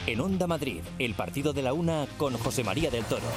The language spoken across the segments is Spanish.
En Onda Madrid, el partido de la una con José María del Toro.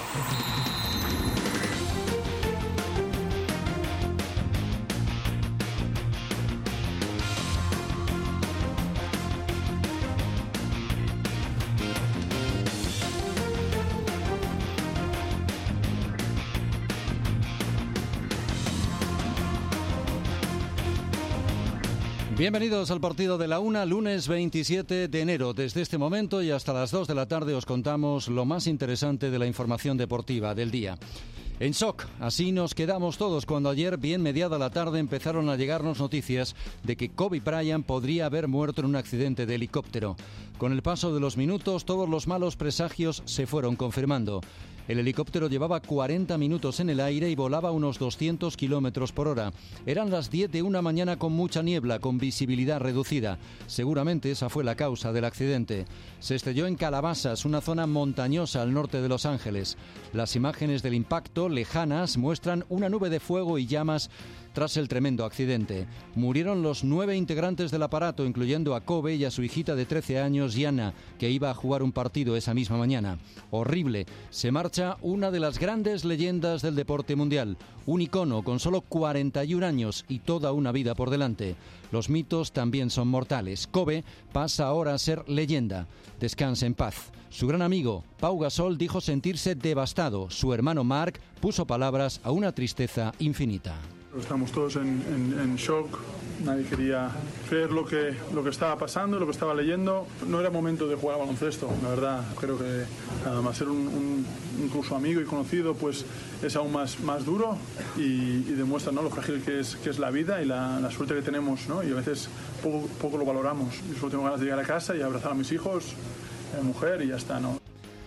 Bienvenidos al partido de la una, lunes 27 de enero. Desde este momento y hasta las 2 de la tarde os contamos lo más interesante de la información deportiva del día. En shock, así nos quedamos todos cuando ayer, bien mediada la tarde, empezaron a llegarnos noticias de que Kobe Bryant podría haber muerto en un accidente de helicóptero. Con el paso de los minutos, todos los malos presagios se fueron confirmando. El helicóptero llevaba 40 minutos en el aire y volaba a unos 200 kilómetros por hora. Eran las 10 de una mañana con mucha niebla, con visibilidad reducida. Seguramente esa fue la causa del accidente. Se estrelló en Calabasas, una zona montañosa al norte de Los Ángeles. Las imágenes del impacto, lejanas, muestran una nube de fuego y llamas tras el tremendo accidente. Murieron los 9 integrantes del aparato, incluyendo a Kobe y a su hijita de 13 años, Gianna, que iba a jugar un partido esa misma mañana. Horrible. Se marcha una de las grandes leyendas del deporte mundial. Un icono con solo 41 años y toda una vida por delante. Los mitos también son mortales. Kobe pasa ahora a ser leyenda. Descanse en paz. Su gran amigo, Pau Gasol, dijo sentirse devastado. Su hermano Marc puso palabras a una tristeza infinita. Estamos todos en shock, nadie quería creer lo que estaba pasando, lo que estaba leyendo. No era momento de jugar a baloncesto, la verdad. Creo que además ser un incluso amigo y conocido pues es aún más duro y demuestra, ¿no?, lo frágil que es la vida y la suerte que tenemos, ¿no? Y a veces poco lo valoramos. Yo solo tengo ganas de llegar a casa y abrazar a mis hijos, a mi mujer y ya está, ¿no?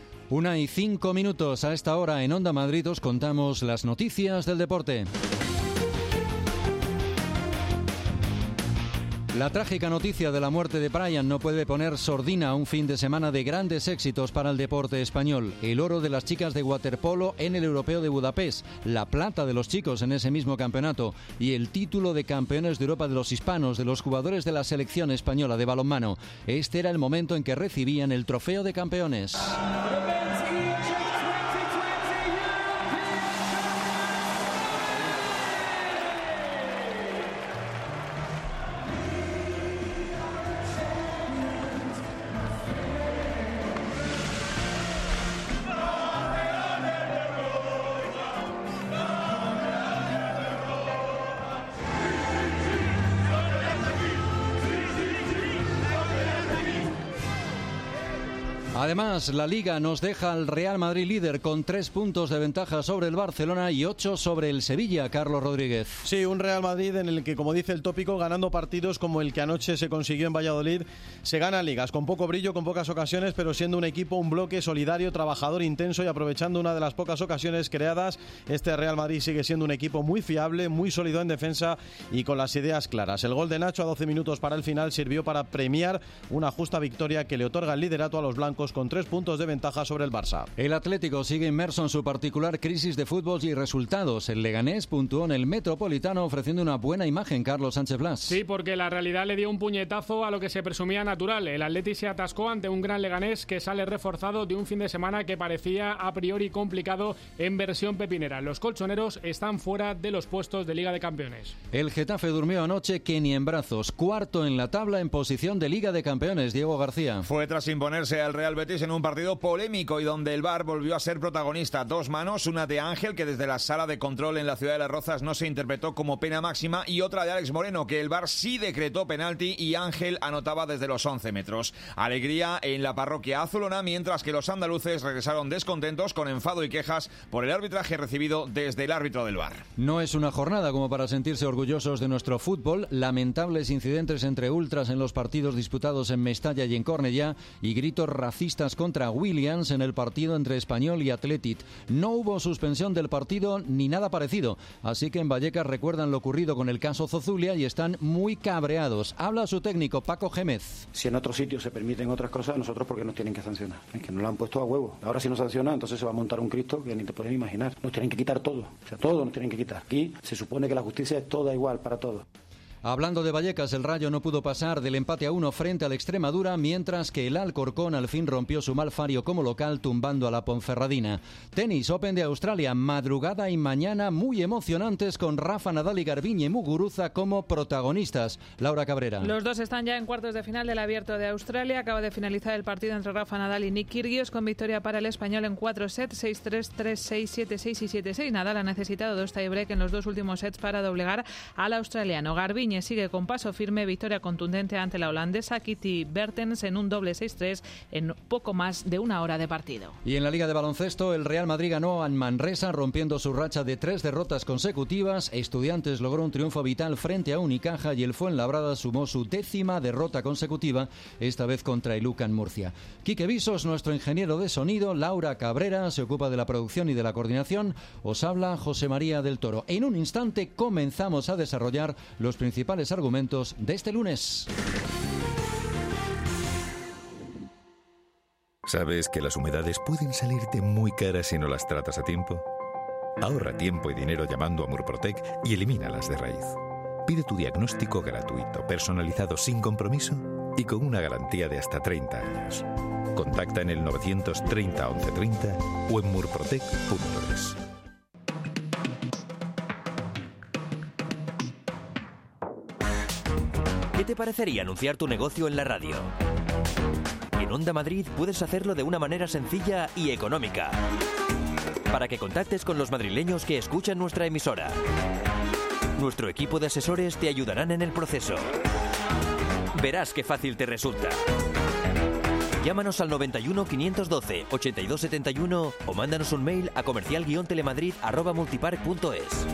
1:05 a esta hora en Onda Madrid os contamos las noticias del deporte. La trágica noticia de la muerte de Bryant no puede poner sordina a un fin de semana de grandes éxitos para el deporte español. El oro de las chicas de waterpolo en el Europeo de Budapest, la plata de los chicos en ese mismo campeonato y el título de campeones de Europa de los hispanos, de los jugadores de la selección española de balonmano. Este era el momento en que recibían el trofeo de campeones. Además, la Liga nos deja al Real Madrid líder con 3 puntos de ventaja sobre el Barcelona y 8 sobre el Sevilla. Carlos Rodríguez. Sí, un Real Madrid en el que, como dice el tópico, ganando partidos como el que anoche se consiguió en Valladolid, se gana ligas, con poco brillo, con pocas ocasiones, pero siendo un equipo, un bloque solidario, trabajador, intenso y aprovechando una de las pocas ocasiones creadas. Este Real Madrid sigue siendo un equipo muy fiable, muy sólido en defensa y con las ideas claras. El gol de Nacho a 12 minutos para el final sirvió para premiar una justa victoria que le otorga el liderato a los blancos con 3 puntos de ventaja sobre el Barça. El Atlético sigue inmerso en su particular crisis de fútbol y resultados. El Leganés puntuó en el Metropolitano ofreciendo una buena imagen, Carlos Sánchez Blas. Sí, porque la realidad le dio un puñetazo a lo que se presumía natural. El Atleti se atascó ante un gran Leganés que sale reforzado de un fin de semana que parecía a priori complicado en versión pepinera. Los colchoneros están fuera de los puestos de Liga de Campeones. El Getafe durmió anoche que ni en brazos. Cuarto en la tabla en posición de Liga de Campeones. Diego García. Fue tras imponerse al Real Betis en un partido polémico y donde el VAR volvió a ser protagonista. 2 manos, una de Ángel, que desde la sala de control en la ciudad de Las Rozas no se interpretó como pena máxima, y otra de Alex Moreno, que el VAR sí decretó penalti y Ángel anotaba desde los 11 metros. Alegría en la parroquia azulona, mientras que los andaluces regresaron descontentos con enfado y quejas por el arbitraje recibido desde el árbitro del VAR. No es una jornada como para sentirse orgullosos de nuestro fútbol. Lamentables incidentes entre ultras en los partidos disputados en Mestalla y en Cornellá y gritos racistas contra Williams en el partido entre Español y Athletic. No hubo suspensión del partido ni nada parecido, así que en Vallecas recuerdan lo ocurrido con el caso Zozulia y están muy cabreados. Habla su técnico, Paco Gémez. Si en otros sitios se permiten otras cosas, nosotros ¿por qué nos tienen que sancionar? Es que nos lo han puesto a huevo. Ahora si nos sancionan, entonces se va a montar un Cristo que ni te puedes imaginar. Nos tienen que quitar todo, o sea, todo nos tienen que quitar. Aquí se supone que la justicia es toda igual para todos. Hablando de Vallecas, el Rayo no pudo pasar del empate a 1 frente al Extremadura, mientras que el Alcorcón al fin rompió su mal fario como local, tumbando a la Ponferradina. Tenis Open de Australia, madrugada y mañana muy emocionantes, con Rafa Nadal y Garbiñe Muguruza como protagonistas. Laura Cabrera. Los dos están ya en cuartos de final del Abierto de Australia. Acaba de finalizar el partido entre Rafa Nadal y Nick Kyrgios, con victoria para el español en 4 sets, 6-3, 3-6, 7-6 y 7-6. Nadal ha necesitado 2 tiebreak en los 2 últimos sets para doblegar al australiano. Garbiñe sigue con paso firme, victoria contundente ante la holandesa Kitty Bertens en un doble 6-3 en poco más de una hora de partido. Y en la Liga de Baloncesto, el Real Madrid ganó en Manresa, rompiendo su racha de 3 derrotas consecutivas. Estudiantes logró un triunfo vital frente a Unicaja y el Fuenlabrada sumó su 10ª derrota consecutiva, esta vez contra el UCAM Murcia. Quique Visos, nuestro ingeniero de sonido, Laura Cabrera se ocupa de la producción y de la coordinación. Os habla José María del Toro. En un instante comenzamos a desarrollar los principales argumentos de este lunes. ¿Sabes que las humedades pueden salirte muy caras si no las tratas a tiempo? Ahorra tiempo y dinero llamando a Murprotec y elimínalas de raíz. Pide tu diagnóstico gratuito, personalizado sin compromiso y con una garantía de hasta 30 años. Contacta en el 930 1130 o en murprotec.es. ¿Qué te parecería anunciar tu negocio en la radio? En Onda Madrid puedes hacerlo de una manera sencilla y económica, para que contactes con los madrileños que escuchan nuestra emisora. Nuestro equipo de asesores te ayudarán en el proceso. Verás qué fácil te resulta. Llámanos al 91 512 82 71 o mándanos un mail a comercial-telemadrid@multipark.es.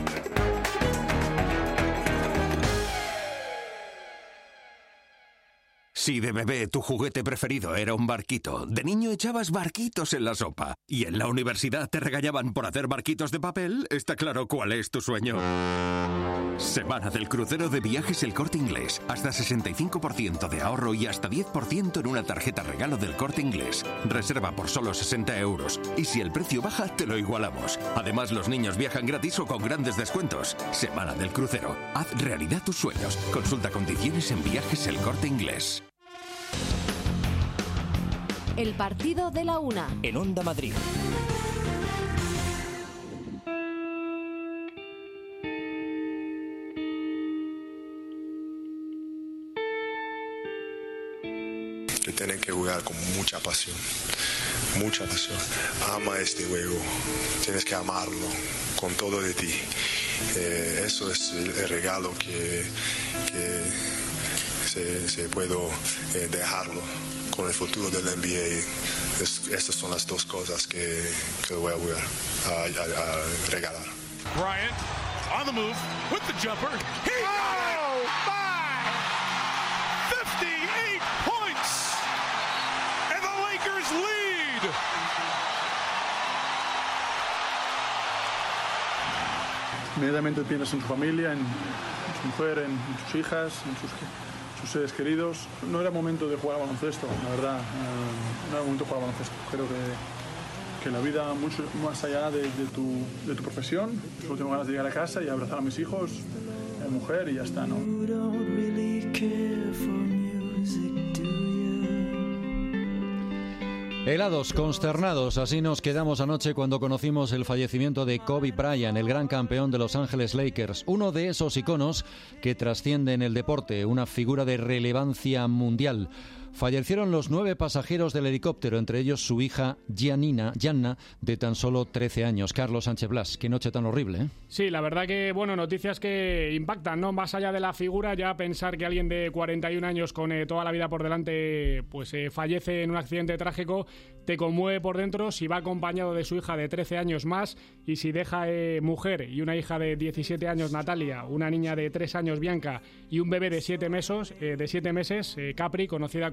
Si de bebé tu juguete preferido era un barquito, de niño echabas barquitos en la sopa y en la universidad te regañaban por hacer barquitos de papel, está claro cuál es tu sueño. Semana del crucero de Viajes El Corte Inglés. Hasta 65% de ahorro y hasta 10% en una tarjeta regalo del Corte Inglés. Reserva por solo 60 euros y si el precio baja te lo igualamos. Además los niños viajan gratis o con grandes descuentos. Semana del crucero. Haz realidad tus sueños. Consulta condiciones en Viajes El Corte Inglés. El partido de la una. En Onda Madrid. Que tienen que jugar con mucha pasión. Mucha pasión. Ama este juego. Tienes que amarlo con todo de ti. Eso es el regalo que se puedo dejarlo con el futuro del NBA. Estas son las dos cosas que voy a regalar. Bryant on the move with the jumper. He got it! 58 points and the Lakers lead. Inmediatamente piensas en su familia, en su mujer, en sus hijas, en sus seres queridos. No era momento de jugar a baloncesto, la verdad. No era momento de jugar a baloncesto. Creo que la vida, mucho más allá de tu profesión. Solo tengo ganas de llegar a casa y abrazar a mis hijos, a mi mujer y ya está, ¿no? Helados, consternados, así nos quedamos anoche cuando conocimos el fallecimiento de Kobe Bryant, el gran campeón de Los Ángeles Lakers, uno de esos iconos que trascienden el deporte, una figura de relevancia mundial. Fallecieron los 9 pasajeros del helicóptero, entre ellos su hija Gianna, de tan solo 13 años. Carlos Sánchez Blas, qué noche tan horrible, ¿eh? Sí, la verdad que, bueno, noticias que impactan, ¿no? Más allá de la figura, ya pensar que alguien de 41 años con toda la vida por delante, pues fallece en un accidente trágico, te conmueve por dentro. Si va acompañado de su hija de 13 años más y si deja mujer y una hija de 17 años, Natalia, una niña de 3 años, Bianca, y un bebé de 7 meses, Capri, conocida como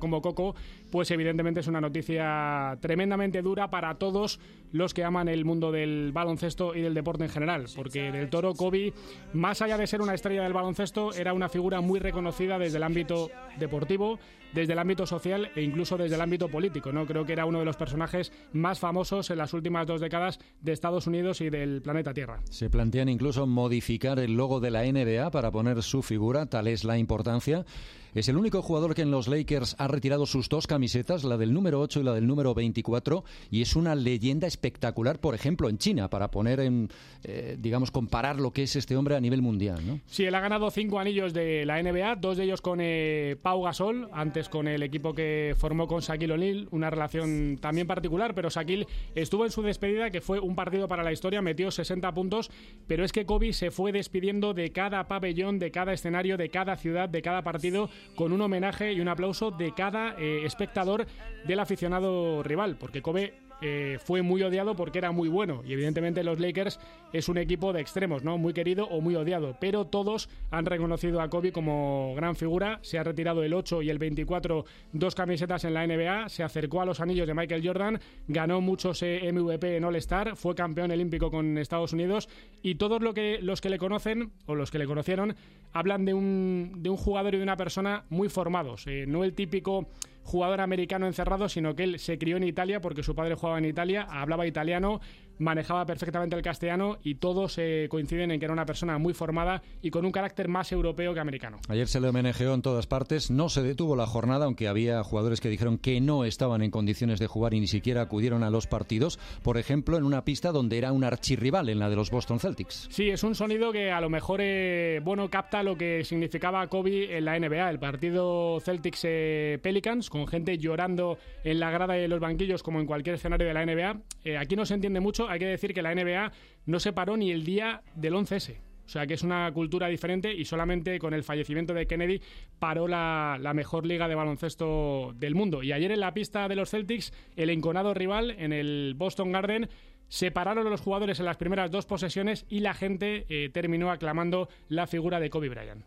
como coco, pues evidentemente es una noticia tremendamente dura para todos los que aman el mundo del baloncesto y del deporte en general, porque Del Toro, Kobe, más allá de ser una estrella del baloncesto, era una figura muy reconocida desde el ámbito deportivo, desde el ámbito social e incluso desde el ámbito político, ¿no? Creo que era uno de los personajes más famosos en las últimas 2 décadas de Estados Unidos y del planeta Tierra. Se plantean incluso modificar el logo de la NBA para poner su figura, tal es la importancia. Es el único jugador que en los Lakers ha retirado sus 2 camisetas, la del número 8 y la del número 24, y es una leyenda espectacular, por ejemplo, en China, para poner en, digamos, comparar lo que es este hombre a nivel mundial, ¿no? Sí, él ha ganado 5 anillos de la NBA, 2 de ellos con Pau Gasol, antes con el equipo que formó con Shaquille O'Neal, una relación también particular, pero Shaquille estuvo en su despedida, que fue un partido para la historia, metió 60 puntos, pero es que Kobe se fue despidiendo de cada pabellón, de cada escenario, de cada ciudad, de cada partido, con un homenaje y un aplauso de cada espectador del aficionado rival, porque Kobe fue muy odiado porque era muy bueno, y evidentemente los Lakers es un equipo de extremos, ¿no? Muy querido o muy odiado, pero todos han reconocido a Kobe como gran figura. Se ha retirado el 8 y el 24, 2 camisetas en la NBA, se acercó a los anillos de Michael Jordan, ganó muchos MVP en All-Star, fue campeón olímpico con Estados Unidos, y todos los que le conocen o los que le conocieron hablan de un jugador y de una persona muy formados, no el típico jugador americano encerrado, sino que él se crió en Italia porque su padre jugaba en Italia, hablaba italiano, manejaba perfectamente el castellano, y todos coinciden en que era una persona muy formada y con un carácter más europeo que americano. Ayer se le homenajeó en todas partes, no se detuvo la jornada, aunque había jugadores que dijeron que no estaban en condiciones de jugar y ni siquiera acudieron a los partidos, por ejemplo en una pista donde era un archirrival, en la de los Boston Celtics. Sí, es un sonido que a lo mejor capta lo que significaba Kobe en la NBA, el partido Celtics-Pelicans, con gente llorando en la grada y en los banquillos como en cualquier escenario de la NBA. Aquí no se entiende mucho. Hay que decir que la NBA no se paró ni el día del 11S. O sea, que es una cultura diferente, y solamente con el fallecimiento de Kennedy paró la mejor liga de baloncesto del mundo. Y ayer en la pista de los Celtics, el enconado rival, en el Boston Garden, se pararon los jugadores en las primeras 2 posesiones y la gente terminó aclamando la figura de Kobe Bryant.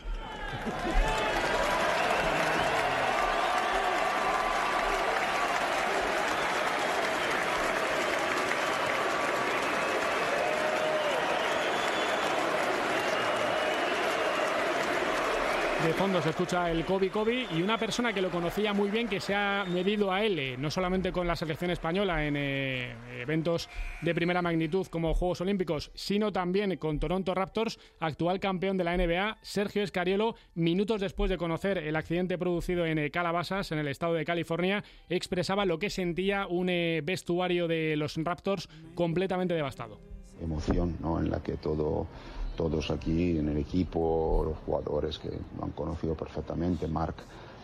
De fondo se escucha el Kobe Kobe, y una persona que lo conocía muy bien, que se ha medido a él, no solamente con la selección española en eventos de primera magnitud como Juegos Olímpicos, sino también con Toronto Raptors, actual campeón de la NBA, Sergio Scariolo, minutos después de conocer el accidente producido en Calabasas, en el estado de California, expresaba lo que sentía un vestuario de los Raptors completamente devastado. Emoción, ¿no?, en la que todos aquí en el equipo, los jugadores que lo han conocido perfectamente, Marc,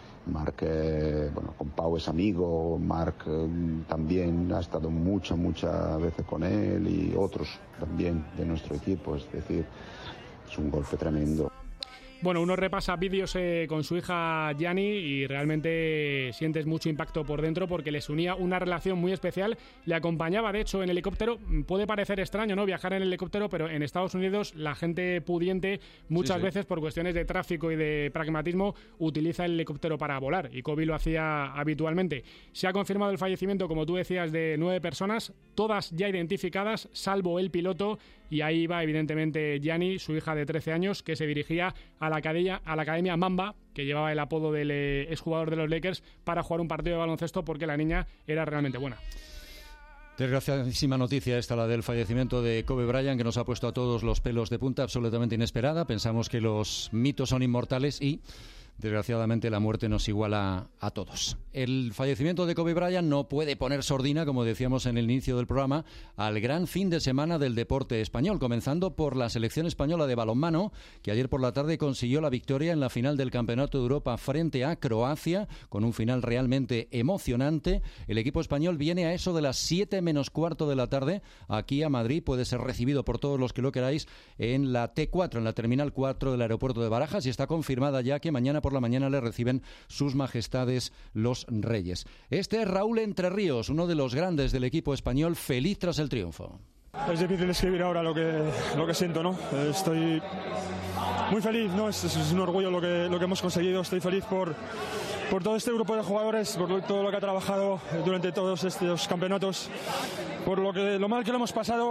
bueno, con Pau es amigo, Marc también ha estado muchas veces con él, y otros también de nuestro equipo, es decir, es un golpe tremendo. Bueno, uno repasa vídeos con su hija Gianni y realmente sientes mucho impacto por dentro, porque les unía una relación muy especial. Le acompañaba, de hecho, en helicóptero. Puede parecer extraño, ¿no?, viajar en helicóptero, pero en Estados Unidos la gente pudiente muchas veces, por cuestiones de tráfico y de pragmatismo, utiliza el helicóptero para volar, y Kobe lo hacía habitualmente. Se ha confirmado el fallecimiento, como tú decías, de 9 personas, todas ya identificadas, salvo el piloto, y ahí va evidentemente Gianni, su hija de 13 años, que se dirigía a la academia Mamba, que llevaba el apodo del exjugador de los Lakers, para jugar un partido de baloncesto, porque la niña era realmente buena. Desgraciadísima noticia esta, la del fallecimiento de Kobe Bryant, que nos ha puesto a todos los pelos de punta, absolutamente inesperada. Pensamos que los mitos son inmortales y desgraciadamente la muerte nos iguala a todos. El fallecimiento de Kobe Bryant no puede poner sordina, como decíamos en el inicio del programa, al gran fin de semana del deporte español, comenzando por la selección española de balonmano, que ayer por la tarde consiguió la victoria en la final del Campeonato de Europa frente a Croacia, con un final realmente emocionante. El equipo español viene a eso de las 7:15 de la tarde aquí a Madrid. Puede ser recibido por todos los que lo queráis en la T4, en la Terminal 4 del aeropuerto de Barajas, y está confirmada ya que mañana por la mañana le reciben sus majestades los Reyes. Este es Raúl Entre Ríos, uno de los grandes del equipo español, feliz tras el triunfo. Es difícil escribir ahora lo que siento, ¿no? Estoy muy feliz, ¿no? Es un orgullo lo que hemos conseguido. Estoy feliz por por todo este grupo de jugadores, por todo lo que ha trabajado durante todos estos campeonatos, por lo mal que lo hemos pasado.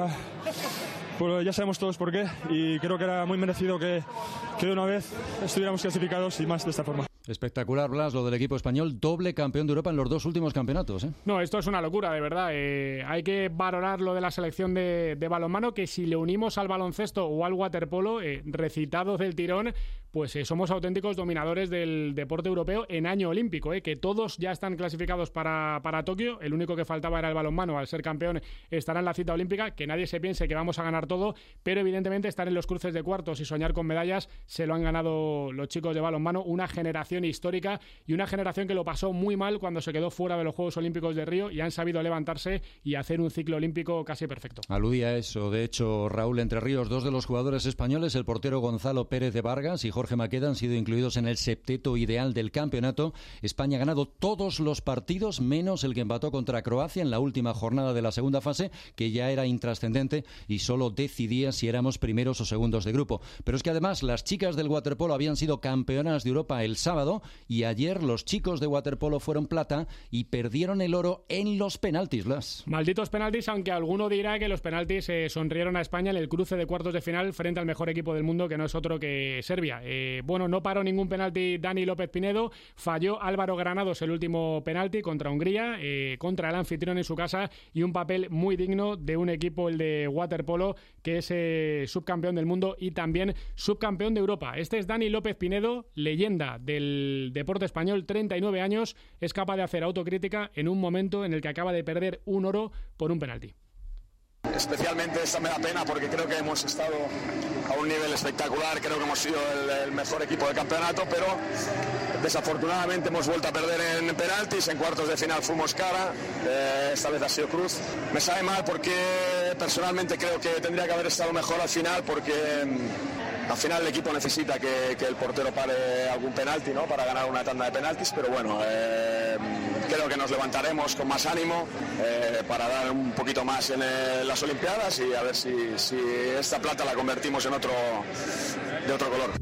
Pues ya sabemos todos por qué, y creo que era muy merecido que de una vez estuviéramos clasificados y más de esta forma. Espectacular, Blas, lo del equipo español, doble campeón de Europa en los 2 últimos campeonatos, ¿eh? No, esto es una locura, de verdad. Hay que valorar lo de la selección de balonmano, que si le unimos al baloncesto o al waterpolo, recitado del tirón, pues somos auténticos dominadores del deporte europeo en año olímpico, que todos ya están clasificados para Tokio. El único que faltaba era el balonmano. Al ser campeón estará en la cita olímpica. Que nadie se piense que vamos a ganar todo, pero evidentemente estar en los cruces de cuartos y soñar con medallas se lo han ganado los chicos de balonmano, una generación histórica y una generación que lo pasó muy mal cuando se quedó fuera de los Juegos Olímpicos de Río, y han sabido levantarse y hacer un ciclo olímpico casi perfecto. Aludía a eso, de hecho, Raúl, Entre Ríos, 2 de los jugadores españoles, el portero Gonzalo Pérez de Vargas y Jorge Maqueda, han sido incluidos en el septeto ideal del campeonato. España ha ganado todos los partidos, menos el que empató contra Croacia en la última jornada de la segunda fase, que ya era intrascendente y solo decidía si éramos primeros o segundos de grupo. Pero es que además las chicas del waterpolo habían sido campeonas de Europa el sábado, y ayer los chicos de waterpolo fueron plata y perdieron el oro en los penaltis, Blas. Malditos penaltis, aunque alguno dirá que los penaltis sonrieron a España en el cruce de cuartos de final frente al mejor equipo del mundo, que no es otro que Serbia. Bueno, no paró ningún penalti Dani López Pinedo, falló Álvaro Granados el último penalti contra Hungría, contra el anfitrión en su casa, y un papel muy digno de un equipo, el de waterpolo, que es subcampeón del mundo y también subcampeón de Europa. Este es Dani López Pinedo, leyenda del deporte español, 39 años, es capaz de hacer autocrítica en un momento en el que acaba de perder un oro por un penalti. Especialmente esta me da pena porque creo que hemos estado a un nivel espectacular, creo que hemos sido el mejor equipo del campeonato, pero desafortunadamente hemos vuelto a perder en penaltis, en cuartos de final fuimos cara, esta vez ha sido cruz. Me sabe mal porque personalmente creo que tendría que haber estado mejor al final, porque al final el equipo necesita que el portero pare algún penalti, ¿no?, para ganar una tanda de penaltis, pero bueno, creo que nos levantaremos con más ánimo para dar un poquito más en las Olimpiadas y a ver si esta plata la convertimos en de otro color.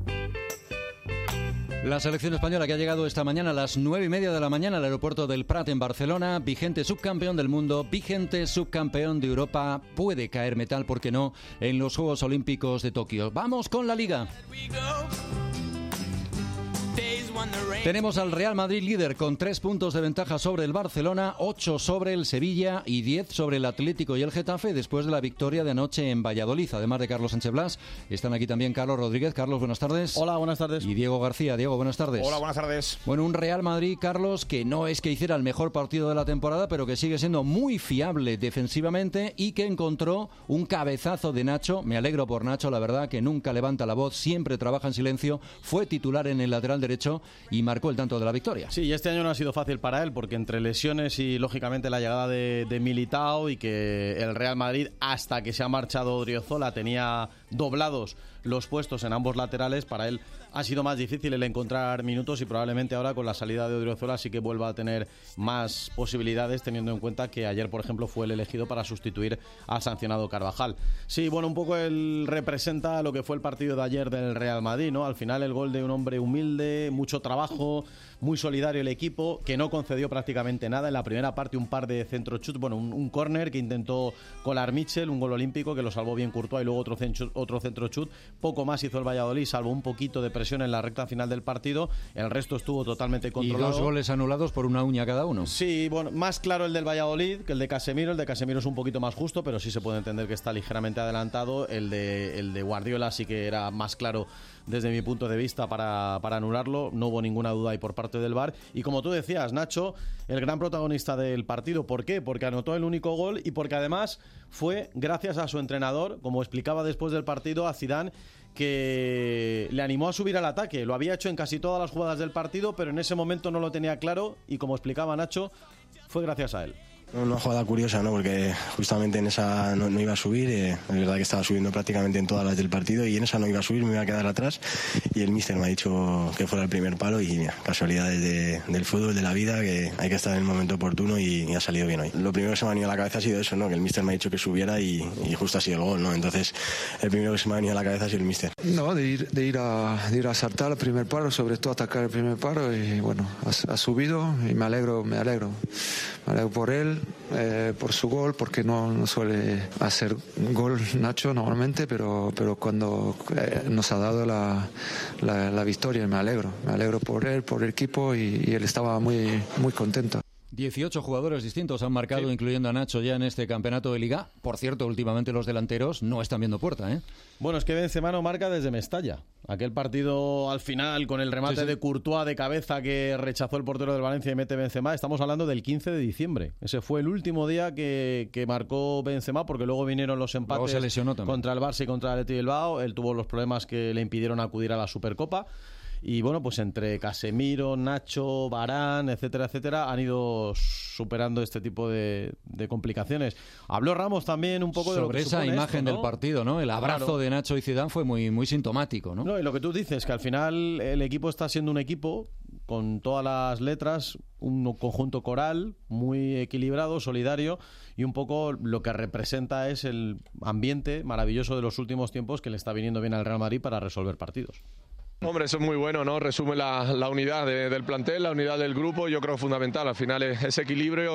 La selección española que ha llegado esta mañana a las 9:30 de la mañana al aeropuerto del Prat en Barcelona, vigente subcampeón del mundo, vigente subcampeón de Europa, puede caer metal, ¿por qué no?, en los Juegos Olímpicos de Tokio. Vamos con la Liga. Tenemos al Real Madrid líder con 3 puntos de ventaja sobre el Barcelona, 8 sobre el Sevilla y 10 sobre el Atlético y el Getafe después de la victoria de anoche en Valladolid. Además de Carlos Sánchez Blas, están aquí también Carlos Rodríguez. Carlos, buenas tardes. Hola, buenas tardes. Y Diego García. Diego, buenas tardes. Hola, buenas tardes. Bueno, un Real Madrid, Carlos, que no es que hiciera el mejor partido de la temporada, pero que sigue siendo muy fiable defensivamente y que encontró un cabezazo de Nacho. Me alegro por Nacho, la verdad, que nunca levanta la voz, siempre trabaja en silencio. Fue titular en el lateral derecho y marcó el tanto de la victoria. Sí, y este año no ha sido fácil para él, porque entre lesiones y lógicamente la llegada de Militao, y que el Real Madrid, hasta que se ha marchado Odriozola, tenía doblados los puestos en ambos laterales, para él ha sido más difícil el encontrar minutos, y probablemente ahora con la salida de Odriozola sí que vuelva a tener más posibilidades, teniendo en cuenta que ayer, por ejemplo, fue el elegido para sustituir al sancionado Carvajal. Sí, bueno, un poco él representa lo que fue el partido de ayer del Real Madrid, ¿no? Al final el gol de un hombre humilde, mucho trabajo, muy solidario el equipo, que no concedió prácticamente nada. En la primera parte un par de centrochut, bueno, un córner que intentó colar Mitchell, un gol olímpico que lo salvó bien Courtois, y luego otro centrochut. Poco más hizo el Valladolid, salvo un poquito de presión en la recta final del partido. El resto estuvo totalmente controlado. Y 2 goles anulados por una uña cada uno. Sí, bueno, más claro el del Valladolid que el de Casemiro. El de Casemiro es un poquito más justo, pero sí se puede entender que está ligeramente adelantado. El de Guardiola sí que era más claro desde mi punto de vista para anularlo. No hubo ninguna duda ahí por parte del VAR. Y como tú decías, Nacho, el gran protagonista del partido. ¿Por qué? Porque anotó el único gol y porque además fue gracias a su entrenador, como explicaba después del partido, a Zidane, que le animó a subir al ataque. Lo había hecho en casi todas las jugadas del partido, pero en ese momento no lo tenía claro, y como explicaba Nacho, fue gracias a él. Una jugada curiosa, ¿no? Porque justamente en esa no iba a subir, es verdad que estaba subiendo prácticamente en todas las del partido y en esa no iba a subir, me iba a quedar atrás y el míster me ha dicho que fuera el primer palo y mira, casualidades del fútbol, de la vida, que hay que estar en el momento oportuno y ha salido bien hoy. Lo primero que se me ha venido a la cabeza ha sido eso, ¿no? Que el míster me ha dicho que subiera y justo ha sido el gol, ¿no? Entonces el primero que se me ha venido a la cabeza ha sido el míster. No, de ir a saltar el primer paro, sobre todo atacar el primer paro y bueno, ha subido y me alegro por él. Por su gol, porque no suele hacer gol Nacho normalmente, pero cuando nos ha dado la victoria me alegro por él, por el equipo y él estaba muy contento. 18 jugadores distintos han marcado, sí, incluyendo a Nacho ya en este campeonato de Liga. Por cierto, últimamente los delanteros no están viendo puerta, ¿eh? Bueno, es que Benzema no marca desde Mestalla. Aquel partido al final con el remate de Courtois de cabeza que rechazó el portero del Valencia y mete Benzema. Estamos hablando del 15 de diciembre. Ese fue el último día que marcó Benzema, porque luego vinieron los empates contra el Barça y contra el Athletic Bilbao. Él tuvo los problemas que le impidieron acudir a la Supercopa. Y bueno, pues entre Casemiro, Nacho, Varane, etcétera, han ido superando este tipo de complicaciones. Habló Ramos también un poco de lo que esa imagen del partido, ¿no? El abrazo de Nacho y Zidane fue muy sintomático, ¿no? No, y lo que tú dices, que al final el equipo está siendo un equipo con todas las letras, un conjunto coral muy equilibrado, solidario, y un poco lo que representa es el ambiente maravilloso de los últimos tiempos que le está viniendo bien al Real Madrid para resolver partidos. Hombre, eso es muy bueno, ¿no? Resume la unidad del plantel, la unidad del grupo. Yo creo que es fundamental. Al final ese equilibrio,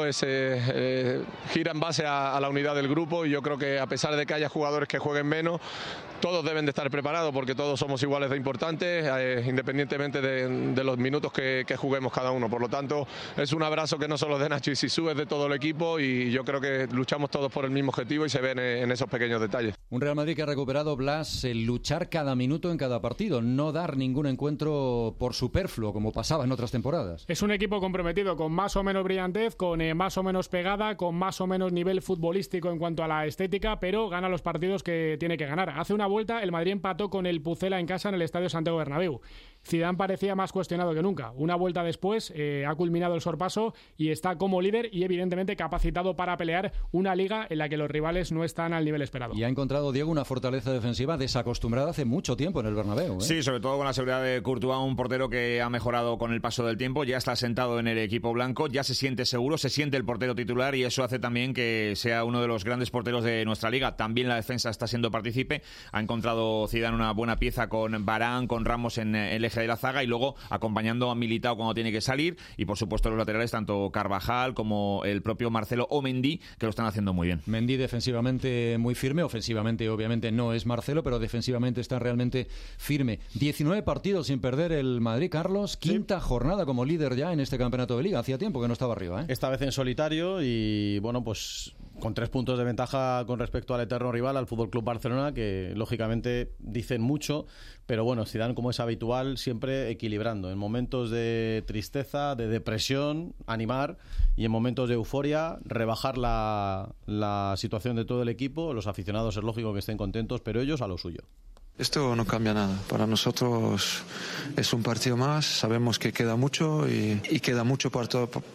gira en base a la unidad del grupo, y yo creo que a pesar de que haya jugadores que jueguen menos, todos deben de estar preparados porque todos somos iguales de importantes, independientemente de los minutos que juguemos cada uno. Por lo tanto, es un abrazo que no solo de Nacho y Sisu, es de todo el equipo, y yo creo que luchamos todos por el mismo objetivo y se ven en esos pequeños detalles. Un Real Madrid que ha recuperado, Blas, el luchar cada minuto en cada partido, no dar ningún encuentro por superfluo como pasaba en otras temporadas. Es un equipo comprometido, con más o menos brillantez, con más o menos pegada, con más o menos nivel futbolístico en cuanto a la estética, pero gana los partidos que tiene que ganar. Hace una vuelta el Madrid empató con el Pucela en casa en el Estadio Santiago Bernabéu. Zidane parecía más cuestionado que nunca. Una vuelta después ha culminado el sorpaso y está como líder y evidentemente capacitado para pelear una liga en la que los rivales no están al nivel esperado. Y ha encontrado, Diego, una fortaleza defensiva desacostumbrada hace mucho tiempo en el Bernabéu, ¿eh? Sí, sobre todo con la seguridad de Courtois, un portero que ha mejorado con el paso del tiempo, ya está sentado en el equipo blanco, ya se siente seguro, se siente el portero titular, y eso hace también que sea uno de los grandes porteros de nuestra liga. También la defensa está siendo partícipe. Ha encontrado Zidane una buena pieza con Varane, con Ramos en el eje de la zaga, y luego acompañando a Militao cuando tiene que salir, y por supuesto los laterales, tanto Carvajal como el propio Marcelo o Mendy, que lo están haciendo muy bien. Mendy defensivamente muy firme, ofensivamente obviamente no es Marcelo, pero defensivamente está realmente firme. 19 partidos sin perder el Madrid, Carlos, quinta jornada como líder ya en este campeonato de Liga. Hacía tiempo que no estaba arriba, ¿eh? Esta vez en solitario y bueno, pues con 3 puntos de ventaja con respecto al eterno rival, al FC Barcelona, que lógicamente dicen mucho, pero bueno, Zidane, como es habitual, siempre equilibrando. En momentos de tristeza, de depresión, animar, y en momentos de euforia, rebajar la situación de todo el equipo. Los aficionados es lógico que estén contentos, pero ellos a lo suyo. Esto no cambia nada. Para nosotros es un partido más. Sabemos que queda mucho y queda mucho para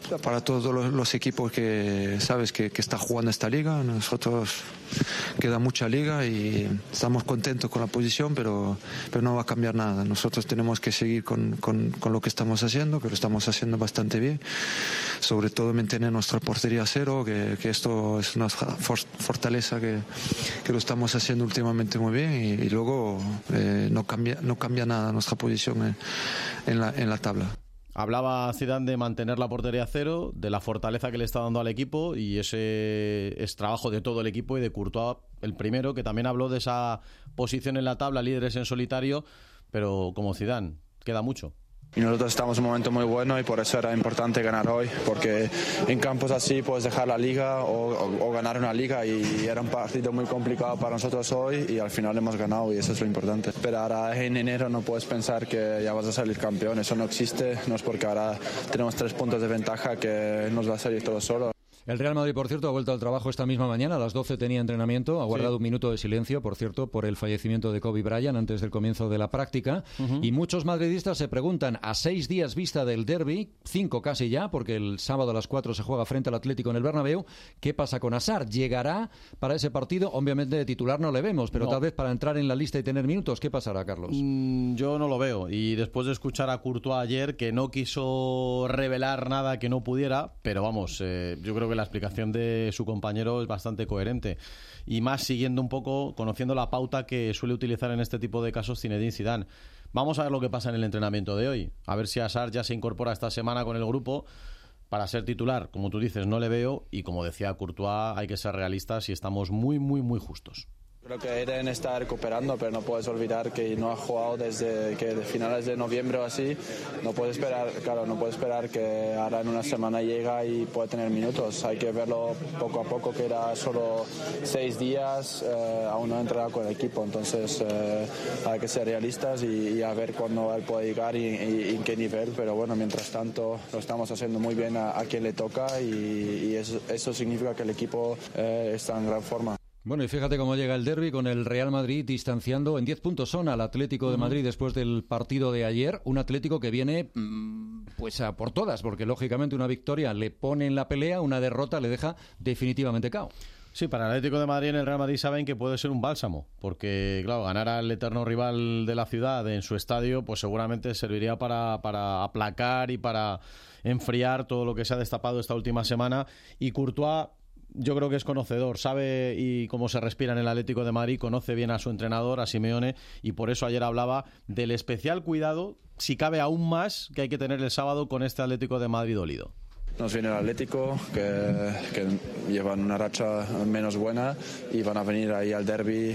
todos los equipos que sabes que está jugando esta liga. Nosotros queda mucha liga y estamos contentos con la posición, pero no va a cambiar nada. Nosotros tenemos que seguir con lo que estamos haciendo, que lo estamos haciendo bastante bien. Sobre todo mantener nuestra portería a cero, que esto es una fortaleza que lo estamos haciendo últimamente muy bien, y luego no cambia nada nuestra posición en la tabla. Hablaba Zidane de mantener la portería a cero, de la fortaleza que le está dando al equipo, y ese es trabajo de todo el equipo y de Courtois el primero, que también habló de esa posición en la tabla, líderes en solitario, pero como Zidane, queda mucho. Y nosotros estamos en un momento muy bueno y por eso era importante ganar hoy, porque en campos así puedes dejar la liga o ganar una liga, y era un partido muy complicado para nosotros hoy y al final hemos ganado, y eso es lo importante. Pero ahora en enero no puedes pensar que ya vas a salir campeón, eso no existe, no es porque ahora tenemos 3 puntos de ventaja que nos va a salir todo solo. El Real Madrid, por cierto, ha vuelto al trabajo esta misma mañana. A las 12 tenía entrenamiento. Ha guardado un minuto de silencio, por cierto, por el fallecimiento de Kobe Bryant antes del comienzo de la práctica. Y muchos madridistas se preguntan, a 6 días vista del derbi, 5 casi ya, porque el sábado a las 4 se juega frente al Atlético en el Bernabéu, ¿qué pasa con Hazard? ¿Llegará para ese partido? Obviamente de titular no le vemos, pero tal vez para entrar en la lista y tener minutos, ¿qué pasará, Carlos? Yo no lo veo. Y después de escuchar a Courtois ayer, que no quiso revelar nada que no pudiera, pero vamos, yo creo que la explicación de su compañero es bastante coherente. Y más siguiendo un poco, conociendo la pauta que suele utilizar en este tipo de casos Zinedine Zidane. Vamos a ver lo que pasa en el entrenamiento de hoy. A ver si Hazard ya se incorpora esta semana con el grupo para ser titular. Como tú dices, no le veo. Y como decía Courtois, hay que ser realistas y estamos muy, muy, muy justos. Creo que Eden está recuperando, pero no puedes olvidar que no ha jugado desde que finales de noviembre o así. No puedes esperar que ahora en una semana llega y puede tener minutos. Hay que verlo poco a poco, que era solo 6 días, aún no ha entrado con el equipo. Entonces hay que ser realistas y a ver cuándo él puede llegar y en qué nivel. Pero bueno, mientras tanto lo estamos haciendo muy bien a quien le toca y eso significa que el equipo está en gran forma. Bueno, y fíjate cómo llega el derbi con el Real Madrid distanciando en 10 puntos son al Atlético de Madrid después del partido de ayer. Un Atlético que viene pues a por todas, porque lógicamente una victoria le pone en la pelea, una derrota le deja definitivamente cao. Sí, para el Atlético de Madrid en el Real Madrid saben que puede ser un bálsamo, porque claro, ganar al eterno rival de la ciudad en su estadio pues seguramente serviría para aplacar y para enfriar todo lo que se ha destapado esta última semana. Y Courtois, yo creo que es conocedor, sabe y cómo se respira en el Atlético de Madrid, conoce bien a su entrenador, a Simeone, y por eso ayer hablaba del especial cuidado, si cabe aún más, que hay que tener el sábado con este Atlético de Madrid dolido. Nos viene el Atlético, que llevan una racha menos buena y van a venir ahí al derbi